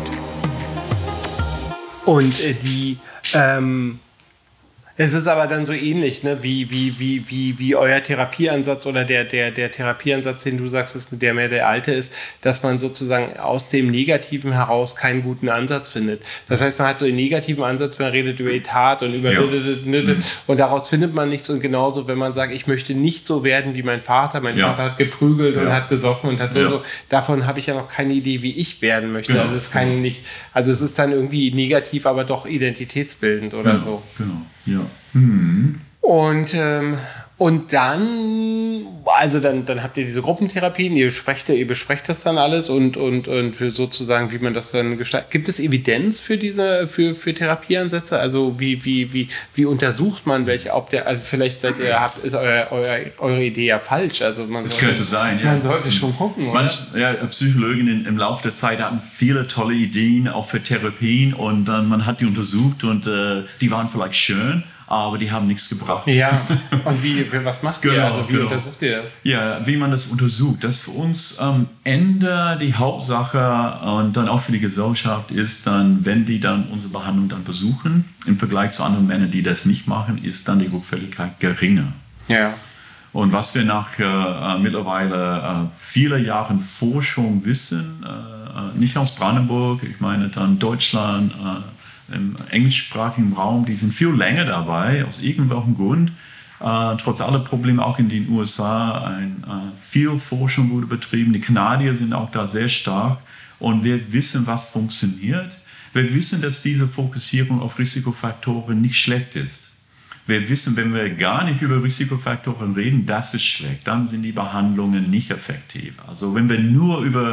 Und äh, die, ähm, es ist aber dann so ähnlich, ne, wie, wie, wie, wie, wie euer Therapieansatz oder der, der, der Therapieansatz, den du sagst, ist, der mehr der alte ist, dass man sozusagen aus dem Negativen heraus keinen guten Ansatz findet. Das heißt, man hat so einen negativen Ansatz, man redet über Etat und über ja. und daraus findet man nichts. Und genauso, wenn man sagt, ich möchte nicht so werden wie mein Vater, mein ja. Vater hat geprügelt ja. und hat gesoffen und hat so, ja. so, davon habe ich ja noch keine Idee, wie ich werden möchte. Genau. Also es kann nicht, also es ist dann irgendwie negativ, aber doch identitätsbildend oder genau. so. Genau. Ja. Mhm. Und, ähm, und dann, also dann, dann habt ihr diese Gruppentherapien, ihr besprecht, ihr besprecht das dann alles und, und, und für sozusagen, wie man das dann gestaltet. Gibt es Evidenz für diese, für, für Therapieansätze? Also wie, wie, wie, wie untersucht man welche, ob der, also vielleicht seid ihr, habt, ist euer, euer, eure Idee ja falsch. Also man das sollte, könnte sein, ja. Man sollte schon gucken, oder? Manch, ja, Psychologen im Laufe der Zeit hatten viele tolle Ideen, auch für Therapien und dann man hat die untersucht und äh, die waren vielleicht schön, aber die haben nichts gebracht. Ja, und wie, was macht genau, ihr? Also wie genau. untersucht ihr das? Ja, wie man das untersucht. Das für uns am Ende die Hauptsache und dann auch für die Gesellschaft ist dann, wenn die dann unsere Behandlung dann besuchen, im Vergleich zu anderen Männern, die das nicht machen, ist dann die Rückfälligkeit geringer. Ja. Und was wir nach äh, mittlerweile äh, vielen Jahren Forschung wissen, äh, nicht aus Brandenburg, ich meine dann Deutschland, äh, im englischsprachigen Raum, die sind viel länger dabei, aus irgendwelchem Grund. Äh, trotz aller Probleme auch in den U S A, ein, äh, viel Forschung wurde betrieben. Die Kanadier sind auch da sehr stark. Und wir wissen, was funktioniert. Wir wissen, dass diese Fokussierung auf Risikofaktoren nicht schlecht ist. Wir wissen, wenn wir gar nicht über Risikofaktoren reden, das ist schlecht. Dann sind die Behandlungen nicht effektiv. Also wenn wir nur über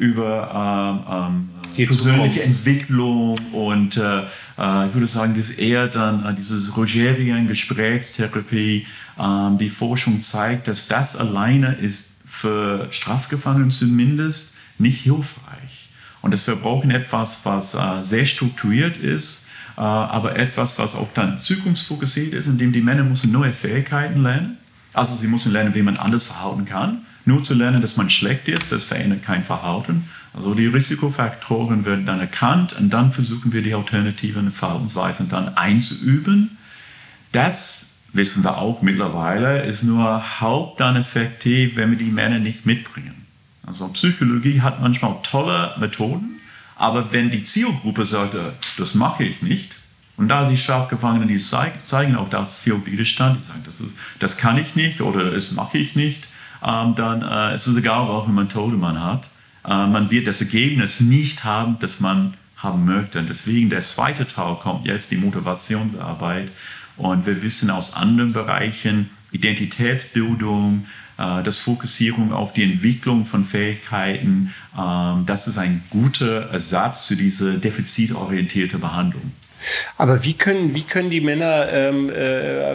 über ähm, ähm, persönliche Entwicklung und äh, äh, ich würde sagen, das ist eher dann äh, dieses Rogerien, Gesprächstherapie. Ähm, die Forschung zeigt, dass das alleine ist für Strafgefangene zumindest nicht hilfreich. Und dass wir brauchen etwas, was äh, sehr strukturiert ist, äh, aber etwas, was auch dann zukunftsfokussiert ist, indem die Männer müssen neue Fähigkeiten lernen. Also sie müssen lernen, wie man anders verhalten kann. Nur zu lernen, dass man schlecht ist, das verändert kein Verhalten. Also die Risikofaktoren werden dann erkannt und dann versuchen wir die alternativen Verhaltensweisen dann einzuüben. Das wissen wir auch mittlerweile, ist nur halb dann effektiv, wenn wir die Männer nicht mitbringen. Also Psychologie hat manchmal tolle Methoden, aber wenn die Zielgruppe sagt, das mache ich nicht, Und da die Strafgefangenen, die zeigen auch das viel Widerstand, die sagen, das, ist, das kann ich nicht oder das mache ich nicht, ähm, dann äh, ist es egal, welche Methode man hat. Äh, man wird das Ergebnis nicht haben, das man haben möchte. Und deswegen der zweite Teil kommt jetzt, die Motivationsarbeit. Und wir wissen aus anderen Bereichen, Identitätsbildung, äh, das Fokussierung auf die Entwicklung von Fähigkeiten, äh, das ist ein guter Ersatz für diese defizitorientierte Behandlung. Aber wie können, wie können die Männer ähm, äh,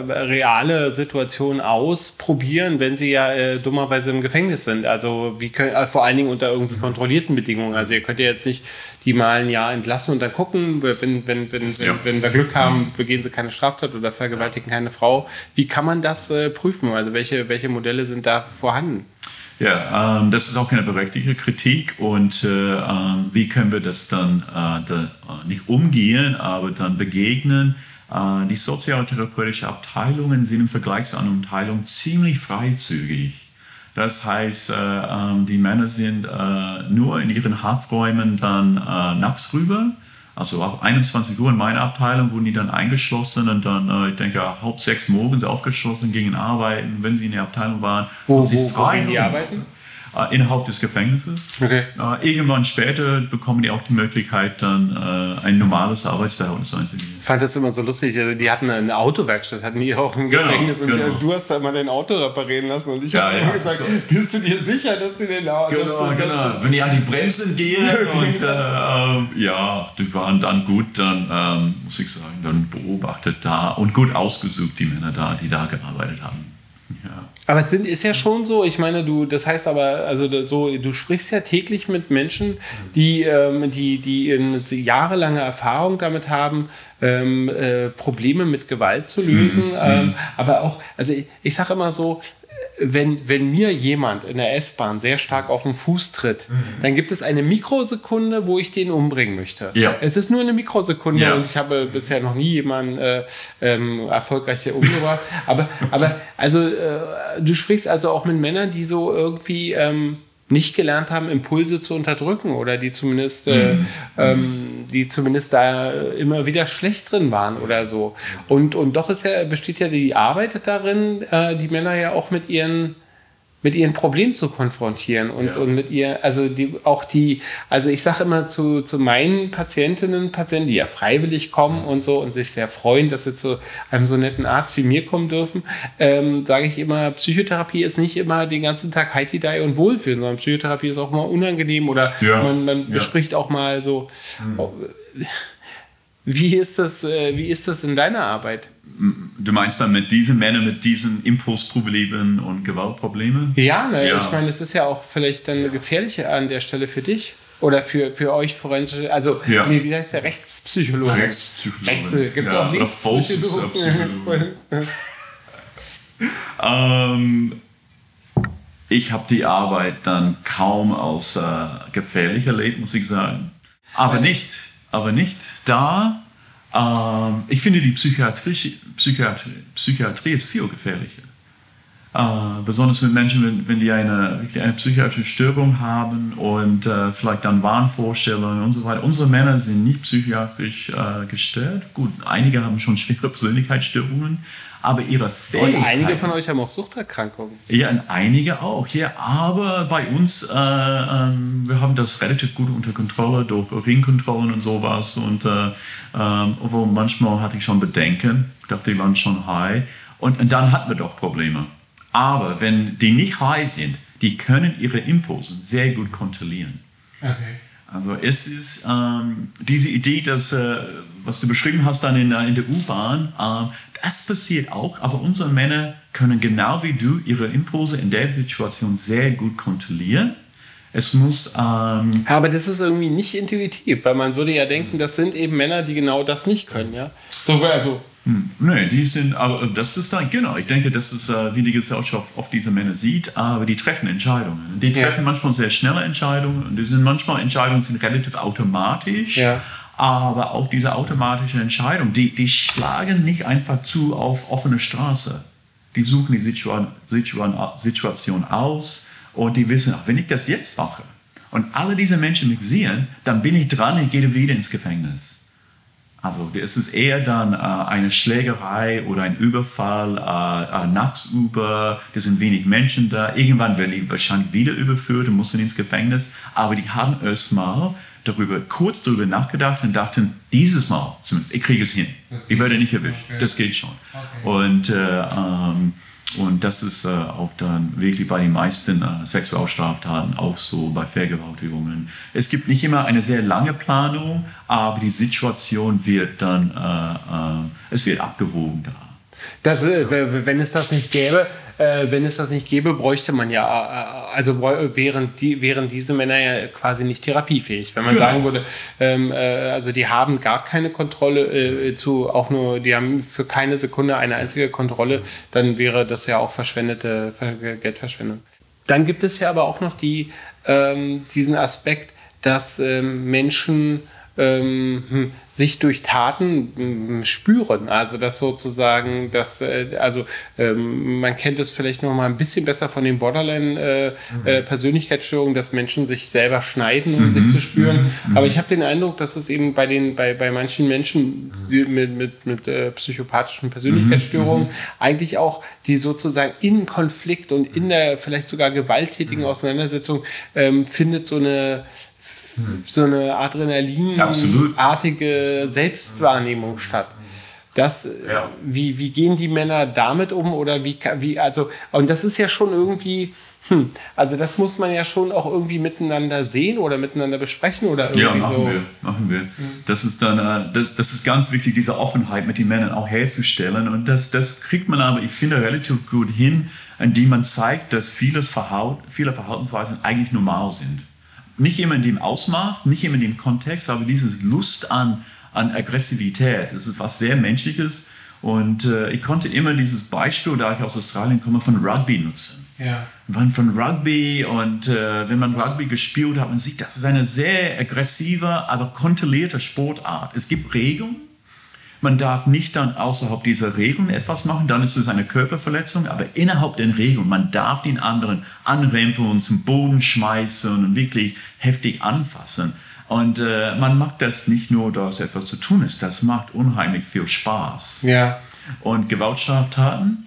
reale Situationen ausprobieren, wenn sie ja äh, dummerweise im Gefängnis sind? Also wie können, äh, vor allen Dingen unter irgendwie kontrollierten Bedingungen. Also ihr könnt ja jetzt nicht die mal ein Jahr entlassen und dann gucken, wenn, wenn, wenn, ja. wenn, wenn wir Glück haben, begehen sie keine Straftat oder vergewaltigen keine Frau. Wie kann man das äh, prüfen? Also welche, welche Modelle sind da vorhanden? Ja, ähm, das ist auch eine berechtigte Kritik und äh, ähm, wie können wir das dann äh, da, äh, nicht umgehen, aber dann begegnen. Äh, die sozialtherapeutische Abteilungen sind im Vergleich zu anderen Abteilungen ziemlich freizügig. Das heißt, äh, äh, die Männer sind äh, nur in ihren Hafträumen dann äh, nachts rüber. Also ab einundzwanzig Uhr in meiner Abteilung wurden die dann eingeschlossen und dann, äh, ich denke, halb sechs morgens aufgeschlossen, gingen arbeiten, wenn sie in der Abteilung waren. Wo, und sie wo, frei wo gehen die arbeiten? Äh, innerhalb des Gefängnisses. Okay. Äh, irgendwann später bekommen die auch die Möglichkeit, dann äh, ein normales Arbeitsverhältnis einzugehen. Ich fand das immer so lustig. Also die hatten eine Autowerkstatt, hatten die auch im Genau, Gefängnis. Und genau. du hast da mal dein Auto reparieren lassen. Und ich Ja, habe ja, immer gesagt, so. bist du dir sicher, dass sie den Auto... Genau, genau. Wenn die an die Bremsen gehen und äh, ähm, ja, die waren dann gut, dann ähm, muss ich sagen, dann beobachtet da und gut ausgesucht, die Männer da, die da gearbeitet haben. Ja. Aber es sind, ist ja schon so, ich meine, du, das heißt aber, also das so, du sprichst ja täglich mit Menschen, die, ähm, die, die eine jahrelange Erfahrung damit haben, ähm, äh, Probleme mit Gewalt zu lösen. Mhm. Ähm, aber auch, also ich, ich sage immer so, wenn, wenn mir jemand in der S-Bahn sehr stark auf den Fuß tritt, mhm. dann gibt es eine Mikrosekunde, wo ich den umbringen möchte. Ja. Es ist nur eine Mikrosekunde Ja. und ich habe bisher noch nie jemanden äh, ähm, erfolgreich hier umgebracht. aber, aber also äh, du sprichst also auch mit Männern, die so irgendwie ähm, nicht gelernt haben, Impulse zu unterdrücken oder die zumindest, äh, mhm. ähm, die zumindest da immer wieder schlecht drin waren oder so. Und, und doch ist ja, besteht ja die Arbeit darin, äh, die Männer ja auch mit ihren mit ihren Problemen zu konfrontieren und, ja. und mit ihr, also die, auch die, also ich sage immer zu, zu meinen Patientinnen und Patienten, die ja freiwillig kommen und so und sich sehr freuen, dass sie zu einem so netten Arzt wie mir kommen dürfen, ähm, sage ich immer, Psychotherapie ist nicht immer den ganzen Tag Heidi-Dai und Wohlfühlen, sondern Psychotherapie ist auch mal unangenehm oder ja. man, man ja. bespricht auch mal so, mhm. oh, wie ist das, äh, wie ist das in deiner Arbeit? Du meinst dann mit diesen Männern, mit diesen Impulsproblemen und Gewaltproblemen? Ja, ne, Ja. ich meine, das ist ja auch vielleicht dann gefährlicher an der Stelle für dich oder für, für euch forensische, also Ja. nee, wie heißt der, Rechtspsychologe? Rechtspsychologe. Gibt es Ja, auch oder Linkspsychologen? Volkspsychologe. ähm, ich habe die Arbeit dann kaum als äh, gefährlich erlebt, muss ich sagen. Aber nicht, aber nicht da. Ähm, ich finde, die Psychiatrie, Psychiatrie, Psychiatrie ist viel gefährlicher. Äh, besonders mit Menschen, wenn, wenn die eine, eine psychiatrische Störung haben und äh, vielleicht dann Wahnvorstellungen und so weiter. Unsere Männer sind nicht psychiatrisch äh, gestört. Gut, einige haben schon schwere Persönlichkeitsstörungen, aber ihre Fähigkeiten... Und einige von euch haben auch Suchterkrankungen. Ja, und einige auch, ja. Aber bei uns, äh, ähm, wir haben das relativ gut unter Kontrolle durch Urinkontrollen und sowas. Und äh, ähm, obwohl manchmal hatte ich schon Bedenken. Ich dachte, die waren schon high. Und, und dann hatten wir doch Probleme. Aber wenn die nicht high sind, die können ihre Impulse sehr gut kontrollieren. Okay. Also es ist ähm, diese Idee, dass, äh, was du beschrieben hast dann in, in der U-Bahn, äh, das passiert auch, aber unsere Männer können genau wie du ihre Impulse in der Situation sehr gut kontrollieren. Es muss... Ähm, Aber das ist irgendwie nicht intuitiv, weil man würde ja denken, das sind eben Männer, die genau das nicht können, ja? So, also... Hm, nee, die sind, aber das ist dann, genau, ich denke, das ist, äh, wie die Gesellschaft oft diese Männer sieht, aber die treffen Entscheidungen. Die treffen ja. manchmal sehr schnelle Entscheidungen und die sind manchmal Entscheidungen sind relativ automatisch, ja. aber auch diese automatischen Entscheidungen, die, die schlagen nicht einfach zu auf offene Straße. Die suchen die Situa- Situa- Situation aus und die wissen, ach, wenn ich das jetzt mache und alle diese Menschen mich sehen, dann bin ich dran, ich gehe wieder ins Gefängnis. Also es ist eher dann äh, eine Schlägerei oder ein Überfall, äh, äh, nachts über, da sind wenig Menschen da. Irgendwann werden die wahrscheinlich wieder überführt und müssen ins Gefängnis. Aber die haben erstmal darüber, kurz darüber nachgedacht und dachten, dieses Mal, ich kriege es hin. Ich werde nicht erwischt. Okay. Das geht schon. Okay. Und, äh, ähm, und das ist äh, auch dann wirklich bei den meisten äh, Sexualstraftaten auch so, bei Vergewaltigungen. Es gibt nicht immer eine sehr lange Planung, aber die Situation wird dann, äh, äh, es wird abgewogen da. Das, äh, wenn es das nicht gäbe, äh, wenn es das nicht gäbe, bräuchte man ja, äh, also wären, die, wären diese Männer ja quasi nicht therapiefähig. Wenn man genau. sagen würde, ähm, äh, also die haben gar keine Kontrolle äh, zu, auch nur, die haben für keine Sekunde eine einzige Kontrolle, dann wäre das ja auch verschwendete Geldverschwendung. Dann gibt es ja aber auch noch die, ähm, diesen Aspekt, dass ähm, Menschen ähm, sich durch Taten ähm, spüren, also das sozusagen, dass, äh, also ähm, man kennt es vielleicht noch mal ein bisschen besser von den Borderline-Persönlichkeitsstörungen, äh, äh, dass Menschen sich selber schneiden, um mhm. sich zu spüren, mhm. aber ich habe den Eindruck, dass es eben bei den bei, bei manchen Menschen die mit, mit, mit äh, psychopathischen Persönlichkeitsstörungen mhm. eigentlich auch die sozusagen in Konflikt und in der vielleicht sogar gewalttätigen Auseinandersetzung ähm, findet so eine so eine adrenalinartige Selbstwahrnehmung statt. Das, ja. wie, wie gehen die Männer damit um oder wie, wie, also, und das ist ja schon irgendwie, hm, also das muss man ja schon auch irgendwie miteinander sehen oder miteinander besprechen oder irgendwie ja, machen so. wir, machen wir. Das ist dann, das, das ist ganz wichtig, diese Offenheit mit den Männern auch herzustellen und das, das kriegt man aber, ich finde, relativ gut hin, indem man zeigt, dass vieles Verhalten, viele Verhaltensweisen eigentlich normal sind. Nicht immer in dem Ausmaß, nicht immer in dem Kontext, aber dieses Lust an, an Aggressivität, das ist was sehr Menschliches. Und äh, ich konnte immer dieses Beispiel, da ich aus Australien komme, von Rugby nutzen. Ja. Von, von Rugby und äh, wenn man Rugby gespielt hat, man sieht, das ist eine sehr aggressive, aber kontrollierte Sportart. Es gibt Regeln. Man darf nicht dann außerhalb dieser Regeln etwas machen, dann ist es eine Körperverletzung, aber innerhalb der Regeln, man darf den anderen anrempeln, zum Boden schmeißen und wirklich heftig anfassen. Und äh, man macht das nicht nur, dass etwas zu tun ist, das macht unheimlich viel Spaß. Ja. Und Gewaltstraftaten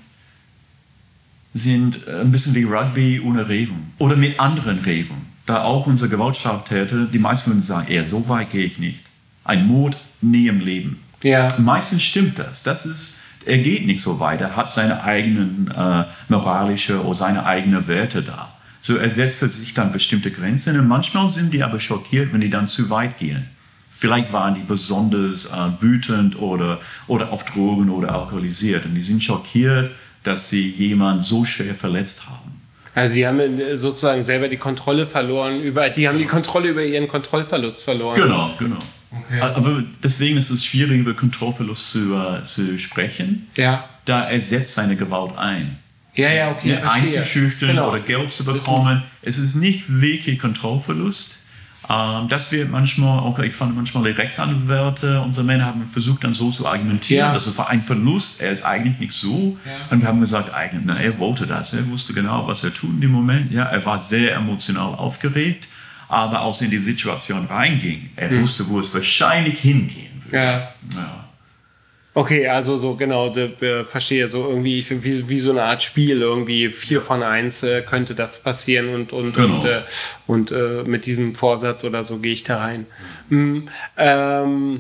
sind ein bisschen wie Rugby ohne Regeln oder mit anderen Regeln. Da auch unsere Gewaltstraftäter, die meisten würden sagen, eher so weit gehe ich nicht. Ein Mord nie im Leben. Ja. Meistens stimmt das. Das ist, er geht nicht so weit. Er hat seine eigenen äh, moralische oder seine eigenen Werte da. So, er setzt für sich dann bestimmte Grenzen und manchmal sind die aber schockiert, wenn die dann zu weit gehen. Vielleicht waren die besonders äh, wütend oder, oder auf Drogen oder alkoholisiert und die sind schockiert, dass sie jemanden so schwer verletzt haben. Also die haben sozusagen selber die Kontrolle verloren, über, die haben die Kontrolle über ihren Kontrollverlust verloren. Genau, genau. Okay. Aber deswegen ist es schwierig, über Kontrollverlust zu, uh, zu sprechen. Ja. Da er setzt seine Gewalt ein. Ja, ja, okay. Ja, einzuschüchtern genau. oder Geld zu bekommen. Es ist nicht wirklich Kontrollverlust. Ähm, das wird manchmal, auch ich fand manchmal die Rechtsanwälte, unsere Männer haben versucht dann so zu argumentieren, ja. dass es war ein Verlust, er ist eigentlich nicht so. Ja. Und wir haben gesagt, eigentlich, na, er wollte das, er wusste genau, was er tut in dem Moment. Ja, er war sehr emotional aufgeregt. Aber als er in die Situation reinging, er hm. wusste, wo es wahrscheinlich hingehen würde. Ja. Ja. Okay, also so genau, de, de, verstehe, so irgendwie wie, wie so eine Art Spiel, irgendwie vier von eins äh, könnte das passieren und, und, genau. und, äh, und äh, mit diesem Vorsatz oder so gehe ich da rein. Mhm. Ähm,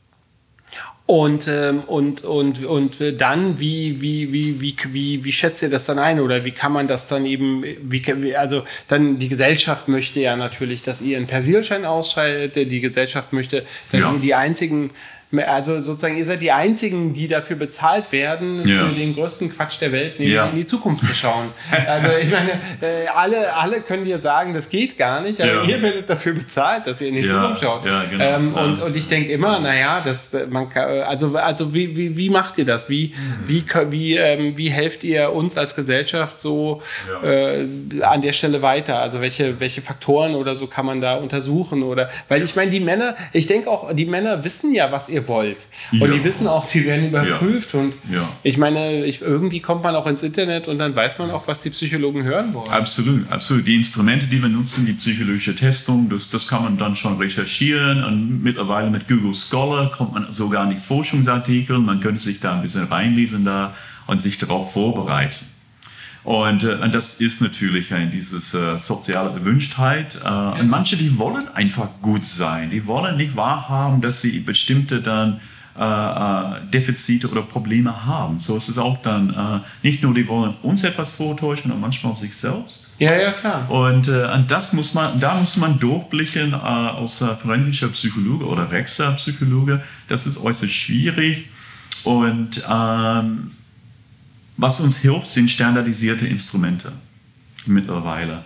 Und, ähm, und, und, und dann, wie, wie, wie, wie, wie, wie schätzt ihr das dann ein? Oder wie kann man das dann eben, wie, also dann die Gesellschaft möchte ja natürlich, dass ihr einen Persilschein ausschaltet, die Gesellschaft möchte, dass ja. ihr die einzigen, also sozusagen, ihr seid die Einzigen, die dafür bezahlt werden, ja. für den größten Quatsch der Welt, nämlich ja. in die Zukunft zu schauen. Also ich meine, äh, alle, alle können dir sagen, das geht gar nicht, aber ja. ihr werdet dafür bezahlt, dass ihr in die ja. Zukunft schaut. Ja, genau. ähm, ja. und, und ich denke immer, naja, das, man kann, also, also wie, wie, wie macht ihr das? Wie, mhm. wie, wie, ähm, wie helft ihr uns als Gesellschaft so ja. äh, an der Stelle weiter? Also welche, welche Faktoren oder so kann man da untersuchen? Oder, weil ich meine, die Männer, ich denke auch, die Männer wissen ja, was ihr ihr wollt. Und Ja. die wissen auch, sie werden überprüft. Ja. Und Ja. ich meine, ich, irgendwie kommt man auch ins Internet und dann weiß man auch, was die Psychologen hören wollen. Absolut, absolut. Die Instrumente, die wir nutzen, die psychologische Testung, das, das kann man dann schon recherchieren. Und mittlerweile mit Google Scholar kommt man sogar an die Forschungsartikel. Man könnte sich da ein bisschen reinlesen da und sich darauf vorbereiten. Und, äh, und das ist natürlich äh, dieses äh, soziale Erwünschtheit. Äh, und manche, die wollen einfach gut sein. Die wollen nicht wahrhaben, dass sie bestimmte dann äh, äh, Defizite oder Probleme haben. So ist es auch dann äh, nicht nur, die wollen uns etwas vortäuschen, sondern manchmal auch sich selbst. Ja, ja, klar. Und, äh, und das muss man, da muss man durchblicken äh, als äh, forensischer Psychologe oder Rechtspsychologe. Das ist äußerst schwierig. Und ähm, was uns hilft, sind standardisierte Instrumente mittlerweile.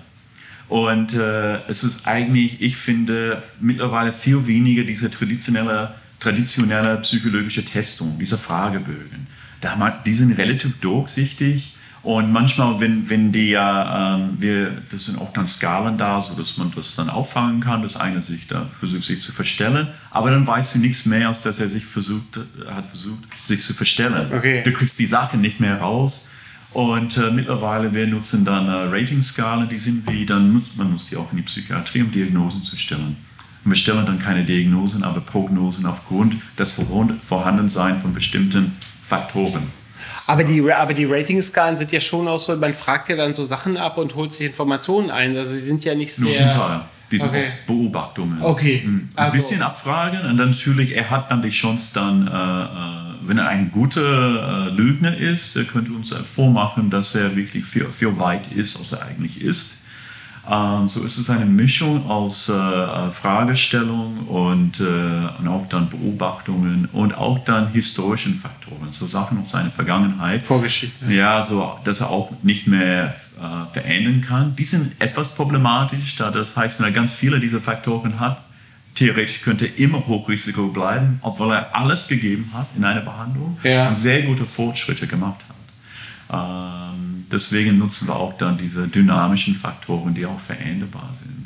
Und äh, es ist eigentlich, ich finde, mittlerweile viel weniger diese traditionelle, traditionelle psychologische Testung, diese Fragebögen. Da man, die sind relativ durchsichtig und manchmal, wenn, wenn die ja, ähm, wir, das sind auch dann Skalen da, sodass man das dann auffangen kann, dass einer sich da versucht, sich zu verstellen, aber dann weißt du nichts mehr, als dass er sich versucht, hat versucht, sich zu verstellen. Okay. Du kriegst die Sachen nicht mehr raus. Und äh, mittlerweile, wir nutzen dann äh, Ratingskalen, die sind wie, dann nutzt man nutzt die auch in die Psychiatrie, um Diagnosen zu stellen. Und wir stellen dann keine Diagnosen, aber Prognosen aufgrund des Vorhandenseins von bestimmten Faktoren. Aber die, aber die Ratingskalen sind ja schon auch so, man fragt ja dann so Sachen ab und holt sich Informationen ein. Also die sind ja nicht sehr... Nur zum Teil. Diese Okay. Beobachtungen. Okay. Ein Also- bisschen abfragen und dann natürlich, er hat dann die Chance dann, äh, äh, wenn er ein guter äh, Lügner ist, er könnte uns äh, vormachen, dass er wirklich viel, viel weit ist, als er eigentlich ist. Ähm, so ist es eine Mischung aus äh, Fragestellung und, äh, und auch dann Beobachtungen und auch dann historischen Faktoren, so Sachen aus seiner Vergangenheit. Vorgeschichte. Ja, so, dass er auch nicht mehr äh, verändern kann. Die sind etwas problematisch, da das heißt, wenn er ganz viele dieser Faktoren hat, theoretisch könnte er immer Hochrisiko bleiben, obwohl er alles gegeben hat in einer Behandlung Ja. und sehr gute Fortschritte gemacht hat. Ähm, deswegen nutzen wir auch dann diese dynamischen Faktoren, die auch veränderbar sind.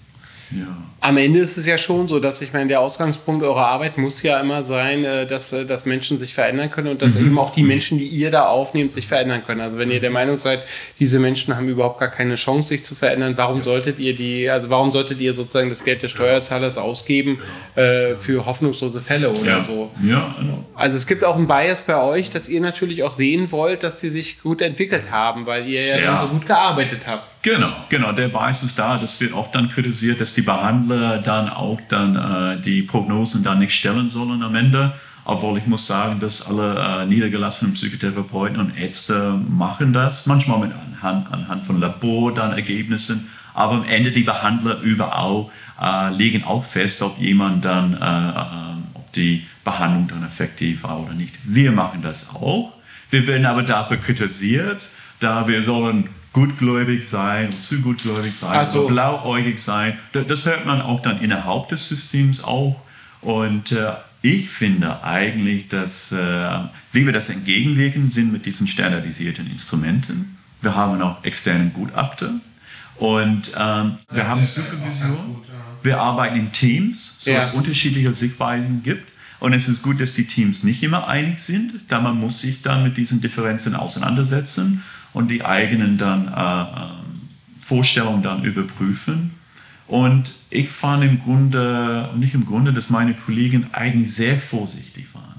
Ja. Am Ende ist es ja schon so, dass ich meine, der Ausgangspunkt eurer Arbeit muss ja immer sein, äh, dass, äh, dass Menschen sich verändern können und dass Mhm. eben auch die Menschen, die ihr da aufnehmt, sich verändern können. Also wenn ihr der Meinung seid, diese Menschen haben überhaupt gar keine Chance, sich zu verändern, warum solltet ihr die, also warum solltet ihr sozusagen das Geld des Steuerzahlers ausgeben äh, für hoffnungslose Fälle oder Ja. so? Ja. Also es gibt auch einen Bias bei euch, dass ihr natürlich auch sehen wollt, dass sie sich gut entwickelt haben, weil ihr ja, Ja. dann so gut gearbeitet habt. Genau, genau, der Bias ist da. Das wird oft dann kritisiert, dass die Behandler dann auch dann äh, die Prognosen dann nicht stellen sollen am Ende. Obwohl ich muss sagen, dass alle äh, niedergelassenen Psychotherapeuten und Ärzte machen das. Manchmal mit anhand, anhand von Labor dann Ergebnissen. Aber am Ende die Behandler überall äh, legen auch fest, ob jemand dann, äh, äh, ob die Behandlung dann effektiv war oder nicht. Wir machen das auch. Wir werden aber dafür kritisiert, da wir sollen gutgläubig sein, zu gutgläubig sein, Also- so blauäugig sein. Das hört man auch dann innerhalb des Systems auch. Und äh, ich finde eigentlich, dass, äh, wie wir das entgegenwirken, sind mit diesen standardisierten Instrumenten. Wir haben auch externen Gutachter und ähm, wir haben Supervision. Wir arbeiten in Teams, so Ja. es unterschiedliche Sichtweisen gibt. Und es ist gut, dass die Teams nicht immer einig sind, da man muss sich dann mit diesen Differenzen auseinandersetzen und die eigenen dann äh, äh, Vorstellungen dann überprüfen. Und ich fand im Grunde, nicht im Grunde, dass meine Kollegen eigentlich sehr vorsichtig waren.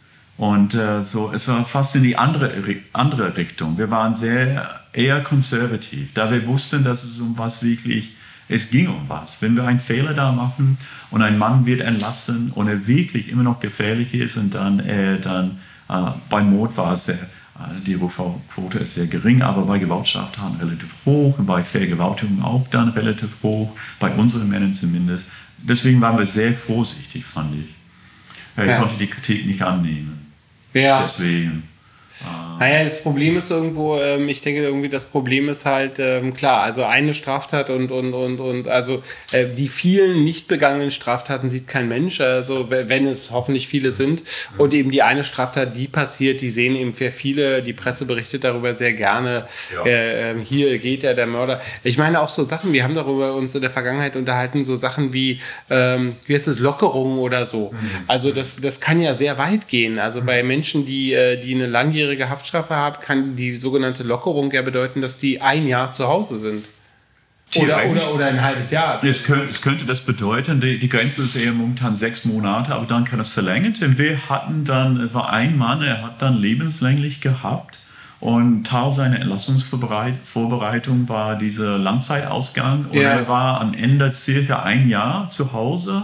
Und äh, so, es war fast in die andere, andere Richtung. Wir waren sehr eher konservativ, da wir wussten, dass es um was wirklich, es ging um was. Wenn wir einen Fehler da machen und ein Mann wird entlassen und er wirklich immer noch gefährlich ist und dann, äh, dann äh, beim Mord war es sehr, äh, die Rückfallquote ist sehr gering, aber bei Gewaltstraftaten relativ hoch und bei Vergewaltigung auch dann relativ hoch, bei unseren Männern zumindest. Deswegen waren wir sehr vorsichtig, fand ich. Ich Ja. konnte die Kritik nicht annehmen. Ja. Deswegen. Ähm, Naja, das Problem ist irgendwo, ähm, ich denke irgendwie, das Problem ist halt, ähm, klar, also eine Straftat und, und, und, und also äh, die vielen nicht begangenen Straftaten sieht kein Mensch, also wenn es hoffentlich viele sind. Und eben die eine Straftat, die passiert, die sehen eben sehr viele, die Presse berichtet darüber sehr gerne. Ja. Äh, hier geht ja der Mörder. Ich meine auch so Sachen, wir haben darüber uns in der Vergangenheit unterhalten, so Sachen wie, ähm, wie heißt es, Lockerungen oder so. Mhm. Also das, das kann ja sehr weit gehen. Also bei Menschen, die, die eine langjährige Haftstrafe haben, kann die sogenannte Lockerung ja bedeuten, dass die ein Jahr zu Hause sind. Oder, oder, oder ein halbes Jahr. Es könnte, es könnte das bedeuten, die, die Grenze ist eher momentan sechs Monate, aber dann kann das verlängert. Und wir hatten dann, war ein Mann, er hat dann lebenslänglich gehabt und Teil seiner Entlassungsvorbereitung war dieser Langzeitausgang und ja. er war am Ende circa ein Jahr zu Hause.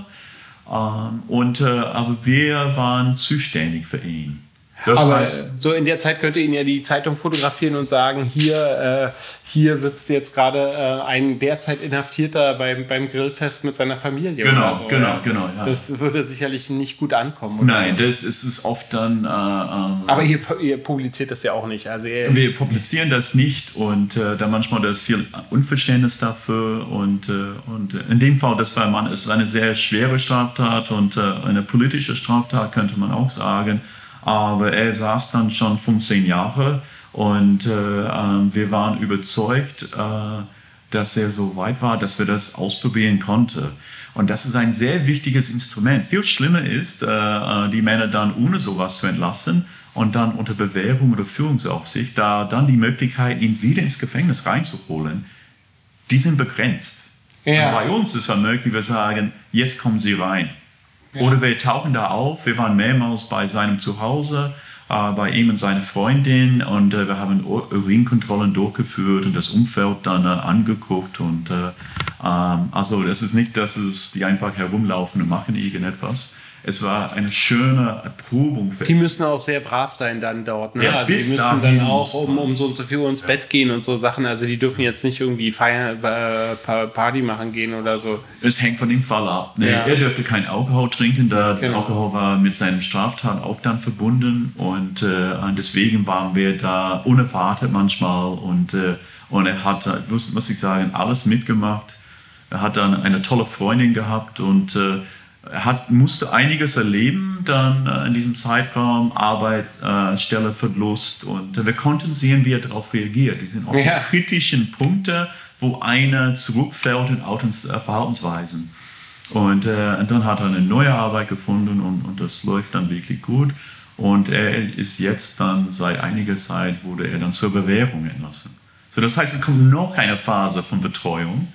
Ähm, und, äh, aber wir waren zuständig für ihn. Das aber heißt, so in der Zeit könnte ihn ja die Zeitung fotografieren und sagen, hier, äh, hier sitzt jetzt gerade äh, ein derzeit Inhaftierter beim, beim Grillfest mit seiner Familie. Genau, oder so. genau, ja. genau. Ja. Das würde sicherlich nicht gut ankommen. Oder? Nein, das ist es oft dann... Äh, ähm, aber ihr, ihr publiziert das ja auch nicht. Also ihr, wir publizieren das nicht und äh, da manchmal da ist viel Unverständnis dafür und, äh, und in dem Fall, das war man, ist eine sehr schwere Straftat und äh, eine politische Straftat, könnte man auch sagen. Aber er saß dann schon fünfzehn Jahre und äh, wir waren überzeugt, äh, dass er so weit war, dass wir das ausprobieren konnten. Und das ist ein sehr wichtiges Instrument. Viel schlimmer ist, äh, die Männer dann ohne sowas zu entlassen und dann unter Bewährung oder Führungsaufsicht, da dann die Möglichkeit, ihn wieder ins Gefängnis reinzuholen, die sind begrenzt. Ja. Und bei uns ist es möglich, wir sagen, jetzt kommen Sie rein. Ja. Oder wir tauchen da auf, wir waren mehrmals bei seinem Zuhause, äh, bei ihm und seiner Freundin und äh, wir haben Urinkontrollen durchgeführt und das Umfeld dann äh, angeguckt und äh, ähm, also das ist nicht, dass es die einfach herumlaufen und machen irgendetwas. Es war eine schöne Erprobung. Für die müssen auch sehr brav sein dann dort. Ne? Ja, also die müssen dann auch um, um so und so viel Uhr ins ja. Bett gehen und so Sachen. Also die dürfen jetzt nicht irgendwie feiern, äh, Party machen gehen oder so. Es hängt von dem Fall ab. Nee, ja. Er dürfte kein Alkohol trinken. Der genau. Alkohol war mit seinem Straftat auch dann verbunden. Und äh, deswegen waren wir da unerwartet manchmal. Und, äh, und er hat, muss ich sagen, alles mitgemacht. Er hat dann eine tolle Freundin gehabt und äh, er hat, musste einiges erleben dann äh, in diesem Zeitraum, Arbeit, äh, Stelleverlust und äh, wir konnten sehen, wie er darauf reagiert. Die sind auch ja. die kritischen Punkte, wo einer zurückfällt in Autos, äh, Verhaltensweisen. Und, äh, und dann hat er eine neue Arbeit gefunden und, und das läuft dann wirklich gut. Und er ist jetzt dann, seit einiger Zeit, wurde er dann zur Bewährung entlassen. So, das heißt, es kommt noch eine Phase von Betreuung.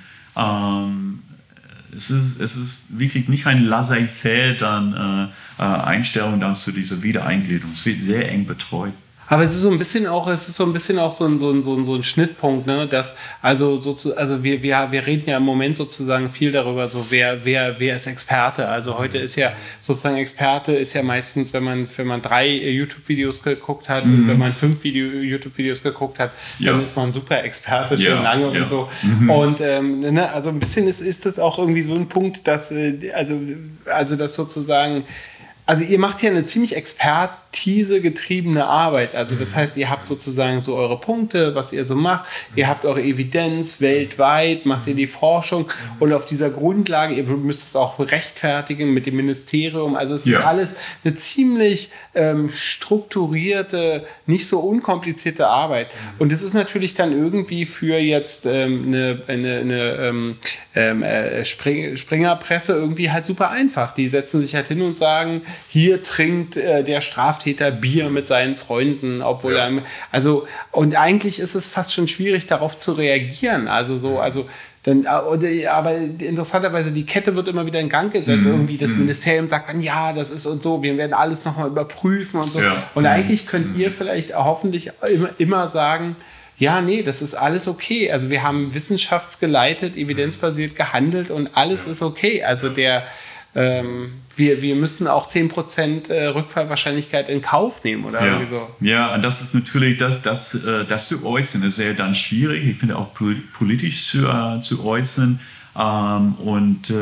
Ähm, Es ist, es ist wirklich nicht ein laissez-faire dann, äh, Einstellung dann zu dieser Wiedereingliederung. Es wird sehr eng betreut. Aber es ist so ein bisschen auch, es ist so ein bisschen auch so ein, so ein, so ein, so ein Schnittpunkt, ne? Dass, also, so zu, also wir, wir, wir reden ja im Moment sozusagen viel darüber, so wer, wer, wer ist Experte. Also heute ist ja sozusagen Experte ist ja meistens, wenn man, wenn man drei YouTube-Videos geguckt hat mhm. und wenn man fünf Video, YouTube-Videos geguckt hat, ja. dann ist man super Experte schon ja. lange ja. und so. Mhm. Und ähm, ne, also ein bisschen ist, ist das auch irgendwie so ein Punkt, dass äh, also, also das sozusagen. Also ihr macht ja eine ziemlich expertisegetriebene Arbeit. Also das heißt, ihr habt sozusagen so eure Punkte, was ihr so macht. Ihr habt eure Evidenz weltweit, macht ihr die Forschung und auf dieser Grundlage, ihr müsst es auch rechtfertigen mit dem Ministerium. Also es ja. ist alles eine ziemlich ähm, strukturierte, nicht so unkomplizierte Arbeit. Und es ist natürlich dann irgendwie für jetzt ähm, eine, eine, eine ähm, ähm, äh, Spring, Springerpresse irgendwie halt super einfach. Die setzen sich halt hin und sagen, hier trinkt äh, der Straftäter Bier mit seinen Freunden, obwohl ja. er, also, und eigentlich ist es fast schon schwierig, darauf zu reagieren. Also so, also, dann, aber interessanterweise, die Kette wird immer wieder in Gang gesetzt. Mhm. Irgendwie das mhm. Ministerium sagt dann, ja, das ist und so, wir werden alles nochmal überprüfen und so. Ja. Und mhm. eigentlich könnt ihr vielleicht hoffentlich immer, immer sagen, ja, nee, das ist alles okay. Also wir haben wissenschaftsgeleitet, evidenzbasiert gehandelt und alles ja. ist okay. Also der Ähm, wir, wir müssen auch zehn Prozent äh, Rückfallwahrscheinlichkeit in Kauf nehmen, oder ja. irgendwie so. Ja, und das ist natürlich, das, das, äh, das zu äußern, ist sehr dann schwierig. Ich finde auch politisch zu, äh, zu äußern. Ähm, und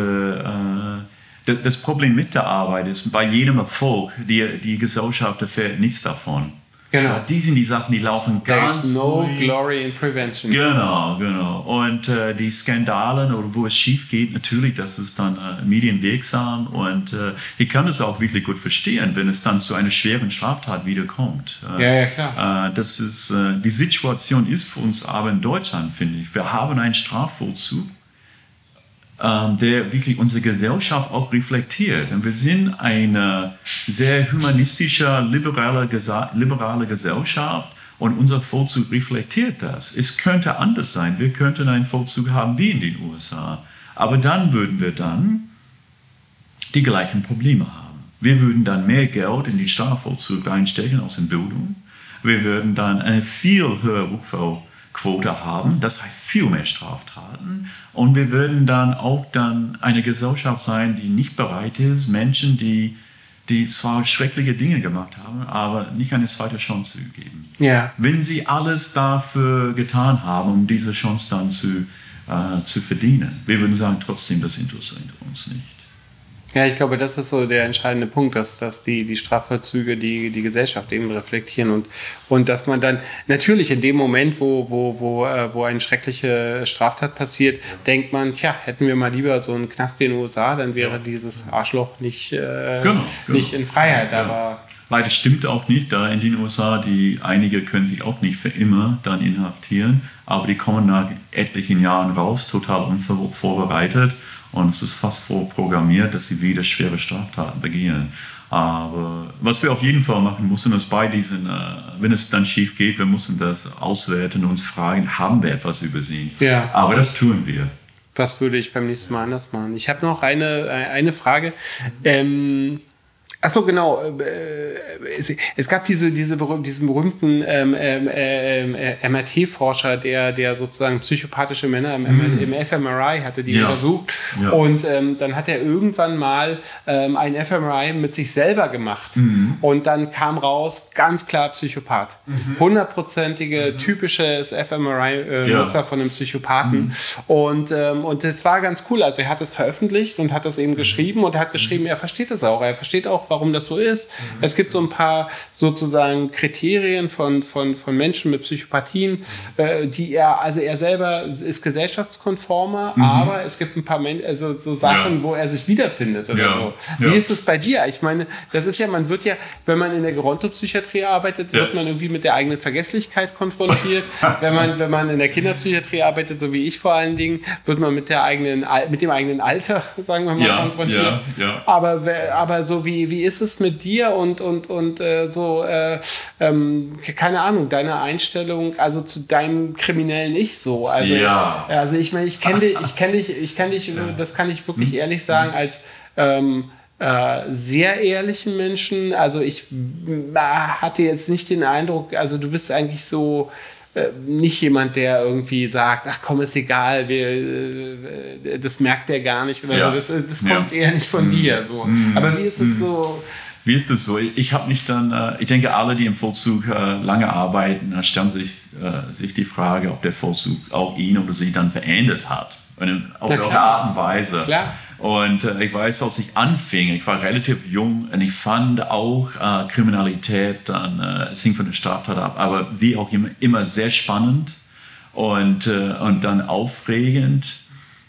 äh, das Problem mit der Arbeit ist, bei jedem Erfolg, die, die Gesellschaft erfährt nichts davon. Genau. Die sind die Sachen, die laufen ganz There's no ruhig. glory in prevention. Genau, genau. Und äh, die Skandale oder wo es schief geht, natürlich, das ist dann äh, medienwirksam. Und äh, ich kann das auch wirklich gut verstehen, wenn es dann zu einer schweren Straftat wiederkommt. Äh, ja, ja, klar. Äh, das ist, äh, die Situation ist für uns aber in Deutschland, finde ich. Wir haben einen Strafvollzug, der wirklich unsere Gesellschaft auch reflektiert. Und wir sind eine sehr humanistische, liberale, liberale Gesellschaft und unser Vollzug reflektiert das. Es könnte anders sein. Wir könnten einen Vollzug haben wie in den U S A. Aber dann würden wir dann die gleichen Probleme haben. Wir würden dann mehr Geld in den Strafvollzug reinstecken als in Bildung. Wir würden dann eine viel höhere Rückfallquote haben, das heißt viel mehr Straftaten. Und wir würden dann auch dann eine Gesellschaft sein, die nicht bereit ist, Menschen, die, die zwar schreckliche Dinge gemacht haben, aber nicht eine zweite Chance zu geben. Ja. Wenn sie alles dafür getan haben, um diese Chance dann zu, äh, zu verdienen. Wir würden sagen, trotzdem, das interessiert uns nicht. Ja, ich glaube, das ist so der entscheidende Punkt, dass, dass die, die Strafvollzüge die, die Gesellschaft eben reflektieren und, und dass man dann natürlich in dem Moment, wo, wo, wo, äh, wo eine schreckliche Straftat passiert, denkt man, tja, hätten wir mal lieber so einen Knast wie in den U S A, dann wäre dieses Arschloch nicht, äh, genau, genau. nicht in Freiheit. Ja. Aber Leider stimmt auch nicht, da in den U S A, die einige können sich auch nicht für immer dann inhaftieren, aber die kommen nach etlichen Jahren raus, total unvorbereitet. Und es ist fast vorprogrammiert, dass sie wieder schwere Straftaten begehen. Aber was wir auf jeden Fall machen müssen, ist bei diesen, äh, wenn es dann schief geht, wir müssen das auswerten und uns fragen, haben wir etwas übersehen? Ja. Aber das tun wir. was würde ich beim nächsten Mal anders machen? Ich habe noch eine, eine Frage. Ähm, Achso, genau. Es, es gab diese, diese berühm, diesen berühmten ähm, ähm, äh, M R T-Forscher, der, der sozusagen psychopathische Männer im, mm. im F M R I hatte, die ja. untersucht. Ja. Und ähm, dann hat er irgendwann mal ähm, ein F M R I mit sich selber gemacht. Mm. Und dann kam raus, ganz klar Psychopath. Hundertprozentige, mm. typisches F M R I-Muster äh, ja. von einem Psychopathen. Mm. Und, ähm, und das war ganz cool. Also er hat es veröffentlicht und hat das eben mm. geschrieben und er hat geschrieben, er versteht es auch. Er versteht auch, warum das so ist. Mhm. Es gibt so ein paar sozusagen Kriterien von, von, von Menschen mit Psychopathien, mhm. äh, die er, also er selber ist gesellschaftskonformer, mhm. aber es gibt ein paar Men- also so Sachen, ja. wo er sich wiederfindet oder ja. so. Wie ja. ist es bei dir? Ich meine, das ist ja, man wird ja, wenn man in der Gerontopsychiatrie arbeitet, ja. wird man irgendwie mit der eigenen Vergesslichkeit konfrontiert. wenn man, wenn man in der Kinderpsychiatrie arbeitet, so wie ich vor allen Dingen, wird man mit der eigenen, mit dem eigenen Alter, sagen wir mal, ja. konfrontiert. Ja. Ja. Aber, aber so wie, wie Wie ist es mit dir und, und, und äh, so, äh, ähm, keine Ahnung, deine Einstellung, also zu deinem kriminellen Ich so? Also, ja. also ich meine, ich kenne dich, ich kenne dich, ich kenne dich, ja. das kann ich wirklich hm. ehrlich sagen, als ähm, äh, sehr ehrlichen Menschen. Also ich äh, hatte jetzt nicht den Eindruck, also du bist eigentlich so nicht jemand, der irgendwie sagt, ach komm, ist egal, wir, das merkt er gar nicht oder ja. so. Das, das ja. kommt eher nicht von mm. dir. So. Mm. Aber wie ist es mm. so? Wie ist es so? Ich habe mich dann, ich denke, alle, die im Vollzug lange arbeiten, stellen sich, sich die Frage, ob der Vollzug auch ihn oder sie dann verändert hat. Auf welche Art und Weise. Klar. Und äh, ich weiß, als ich anfing, ich war relativ jung und ich fand auch äh, Kriminalität, dann, äh, es hing von der Straftat ab, aber wie auch immer, immer sehr spannend und, äh, und dann aufregend.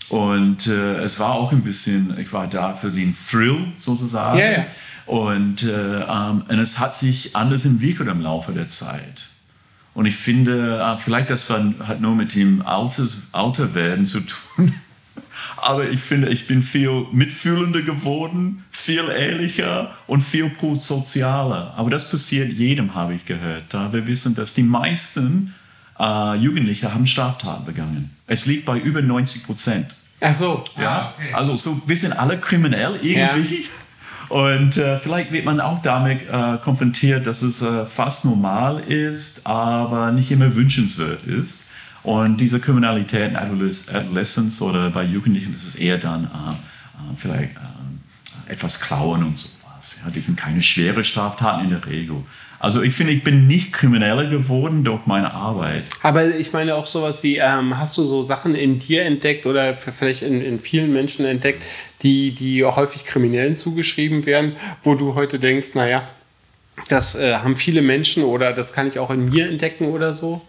Und äh, es war auch ein bisschen, ich war da für den Thrill sozusagen. Ja, ja. Und, äh, ähm, und es hat sich anders entwickelt im Laufe der Zeit. Und ich finde, äh, vielleicht das hat nur mit dem Alterwerden zu tun. Aber ich finde, ich bin viel mitfühlender geworden, viel ehrlicher und viel prosozialer. Aber das passiert jedem, habe ich gehört. Da wir wissen, dass die meisten äh, Jugendliche haben Straftaten begangen. Es liegt bei über neunzig Prozent. Ach so. Ja? Ah, okay. Also so, wir sind alle kriminell irgendwie. Ja. Und äh, vielleicht wird man auch damit äh, konfrontiert, dass es äh, fast normal ist, aber nicht immer wünschenswert ist. Und diese Kriminalität in Adoleszenz oder bei Jugendlichen ist es eher dann äh, äh, vielleicht äh, etwas klauen und sowas. Ja, die sind keine schweren Straftaten in der Regel. Also ich finde, ich bin nicht krimineller geworden durch meine Arbeit. Aber ich meine auch sowas wie, ähm, hast du so Sachen in dir entdeckt oder vielleicht in, in vielen Menschen entdeckt, die, die häufig Kriminellen zugeschrieben werden, wo du heute denkst, naja, das äh, haben viele Menschen oder das kann ich auch in mir entdecken oder so?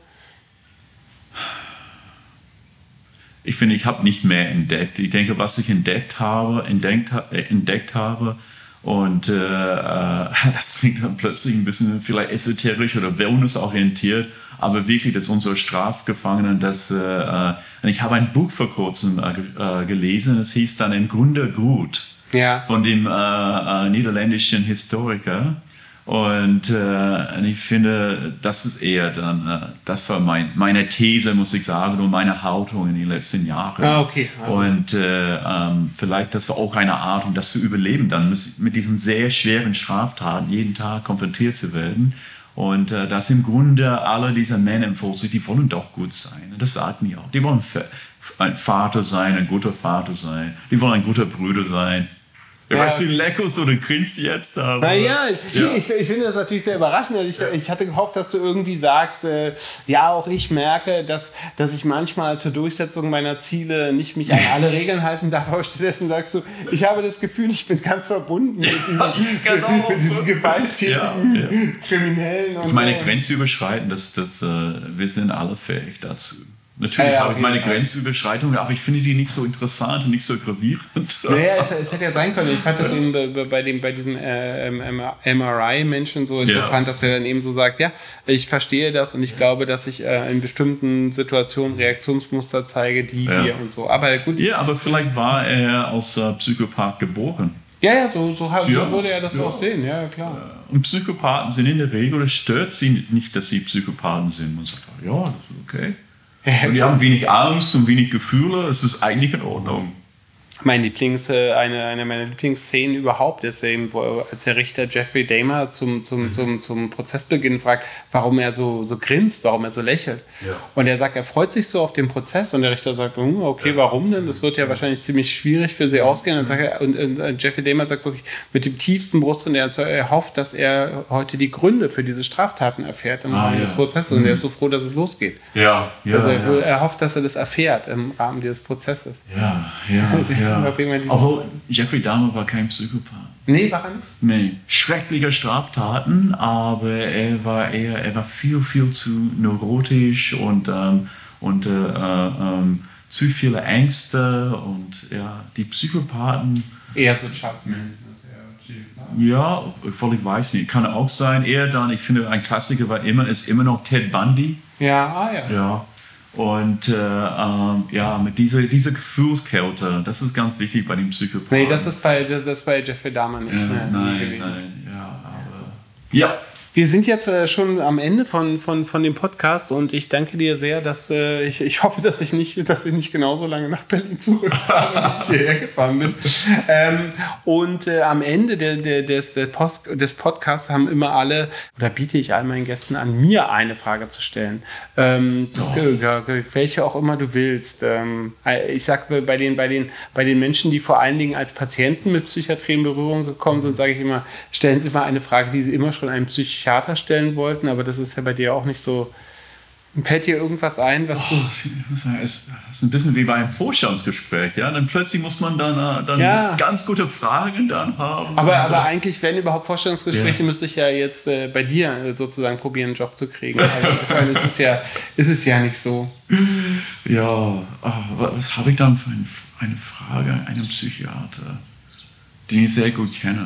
Ich finde, ich habe nicht mehr entdeckt. Ich denke, was ich entdeckt habe, entdeckt, äh, entdeckt habe und äh, das klingt dann plötzlich ein bisschen vielleicht esoterisch oder wellnessorientiert, aber wirklich, dass unsere Strafgefangenen, das, äh, ich habe ein Buch vor kurzem äh, gelesen, das hieß dann im Grunde gut, ja. von dem äh, äh, niederländischen Historiker. Und äh, ich finde, das ist eher dann, äh, das war mein, meine These, muss ich sagen, und meine Haltung in den letzten Jahren. Ah, okay. Also. Und äh, ähm, vielleicht, das war auch eine Art, um das zu überleben, dann mit diesen sehr schweren Straftaten jeden Tag konfrontiert zu werden. Und äh, dass im Grunde alle diese Männer im Volkslied, die wollen doch gut sein. Und das sagen die auch. Die wollen ein Vater sein, ein guter Vater sein. Die wollen ein guter Bruder sein. Ich ja. weiß, du leckerst oder grinst jetzt. Aber, naja, ja. ich, ich finde das natürlich sehr überraschend. Ich, ja. ich hatte gehofft, dass du irgendwie sagst, äh, ja, auch ich merke, dass, dass ich manchmal zur Durchsetzung meiner Ziele nicht mich an alle Regeln halten darf. Aber stattdessen sagst du, ich habe das Gefühl, ich bin ganz verbunden mit diesen, genau. mit diesen gewalttätigen ja, ja. Kriminellen. Und ich meine, so. Grenze überschreiten, das, das, äh, wir sind alle fähig dazu. Natürlich ja, ja, habe ich meine Fall. Grenzüberschreitungen, aber ich finde die nicht so interessant und nicht so gravierend. Naja, es, es hätte ja sein können. Ich fand das eben bei, bei, dem, bei diesen äh, M R I-Menschen so interessant, ja. dass er dann eben so sagt, ja, ich verstehe das und ich glaube, dass ich äh, in bestimmten Situationen Reaktionsmuster zeige, die ja. wir und so. Aber gut. Ja, aber vielleicht war er als äh, Psychopath geboren. Ja, ja, so, so, so ja. würde er das ja. auch sehen, ja, klar. Und Psychopathen sind in der Regel, es stört sie nicht, dass sie Psychopathen sind. Man sagt, ja, das ist okay. Und die haben wenig Angst und wenig Gefühle, es ist eigentlich in Ordnung. Mein Lieblings, eine, eine meiner Lieblingsszenen überhaupt ist eben, wo, als der Richter Jeffrey Dahmer zum, zum, mhm. zum, zum Prozessbeginn fragt, warum er so, so grinst, warum er so lächelt. Ja. Und er sagt, er freut sich so auf den Prozess und der Richter sagt, hm, okay, ja. warum denn? Das wird ja wahrscheinlich ziemlich schwierig für sie ausgehen. Und, sagt er, und, und Jeffrey Dahmer sagt wirklich mit dem tiefsten Brust und er, er hofft, dass er heute die Gründe für diese Straftaten erfährt im ah, Rahmen ja. des Prozesses. Mhm. Und er ist so froh, dass es losgeht. Ja, ja, also er, ja. er hofft, dass er das erfährt im Rahmen dieses Prozesses. Ja, ja, also, ja. Aber Jeffrey Dahmer war kein Psychopath. Nee, war er nicht? Nee, schreckliche Straftaten, aber er war eher, er war viel, viel zu neurotisch und, ähm, und äh, ähm, zu viele Ängste und ja, die Psychopathen... Eher so Charles Manson. Ja, voll, ich weiß nicht, kann auch sein. Eher dann, ich finde, ein Klassiker war immer, ist immer noch Ted Bundy. Ja, ah ja. Ja. Und äh, ähm, ja, mit dieser, dieser Gefühlskälte, das ist ganz wichtig bei den Psychopathen. Nee, das ist bei, das ist bei Jeffrey Dahmer nicht. Ja, mehr nein, gewesen. nein, ja, aber... Ja. Wir sind jetzt äh, schon am Ende von, von, von dem Podcast und ich danke dir sehr, dass äh, ich, ich hoffe, dass ich nicht, dass ich nicht genauso lange nach Berlin zurückfahre, wenn ich hierher gefahren bin. Ähm, und äh, am Ende der, der, des, der Post, des Podcasts haben immer alle, oder biete ich all meinen Gästen an, mir eine Frage zu stellen. Ähm, das, oh. Welche auch immer du willst. Ähm, ich sage bei den, bei, den, bei den Menschen, die vor allen Dingen als Patienten mit Psychiatrie in Berührung gekommen sind, sage ich immer, stellen Sie mal eine Frage, die Sie immer schon einem Psychiater stellen wollten, aber das ist ja bei dir auch nicht so. Fällt dir irgendwas ein, was oh, du... Es ist ein bisschen wie bei einem Vorstandsgespräch, ja? Dann plötzlich muss man dann, dann ja. ganz gute Fragen dann haben. Aber, aber eigentlich, wenn überhaupt Vorstandsgespräche, ja. müsste ich ja jetzt äh, bei dir sozusagen probieren, einen Job zu kriegen. Weil es ist ja, ist es ja nicht so. Ja, oh, was habe ich dann für ein, eine Frage einem Psychiater, den ich sehr gut kenne?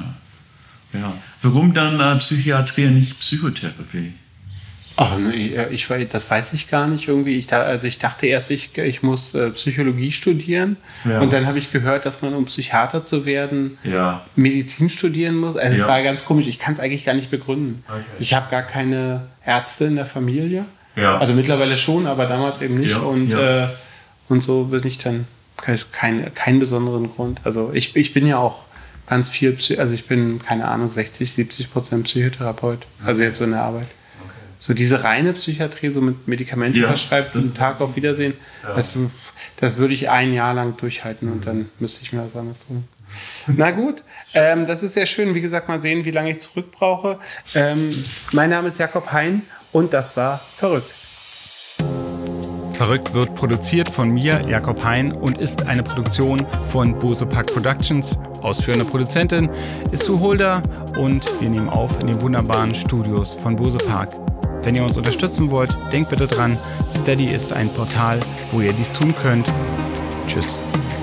Ja. Warum dann äh, Psychiatrie, nicht Psychotherapie? Ach, nee, ich, das weiß ich gar nicht irgendwie. Ich, also ich dachte erst, ich, ich muss äh, Psychologie studieren. Ja. Und dann habe ich gehört, dass man, um Psychiater zu werden, ja. Medizin studieren muss. Also es ja. war ganz komisch. Ich kann es eigentlich gar nicht begründen. Okay. Ich habe gar keine Ärzte in der Familie. Ja. Also mittlerweile schon, aber damals eben nicht. Ja. Und, ja. Äh, und so bin ich dann keinen kein besonderen Grund. Also ich, ich bin ja auch ganz viel, also ich bin, keine Ahnung, sechzig, siebzig Prozent Psychotherapeut. Okay. Also jetzt so in der Arbeit. Okay. So diese reine Psychiatrie, so mit Medikamenten ja, verschreibt, einen Tag auf Wiedersehen, ja. das, das würde ich ein Jahr lang durchhalten und dann müsste ich mir was anderes tun. Na gut, ähm, das ist sehr schön. Wie gesagt, mal sehen, wie lange ich zurück brauche. Ähm, mein Name ist Jakob Hein und das war Verrückt. Verrückt wird produziert von mir, Jakob Hein, und ist eine Produktion von Bose Park Productions. Ausführende Produzentin ist Sue Holder und wir nehmen auf in den wunderbaren Studios von Bose Park. Wenn ihr uns unterstützen wollt, denkt bitte dran, Steady ist ein Portal, wo ihr dies tun könnt. Tschüss.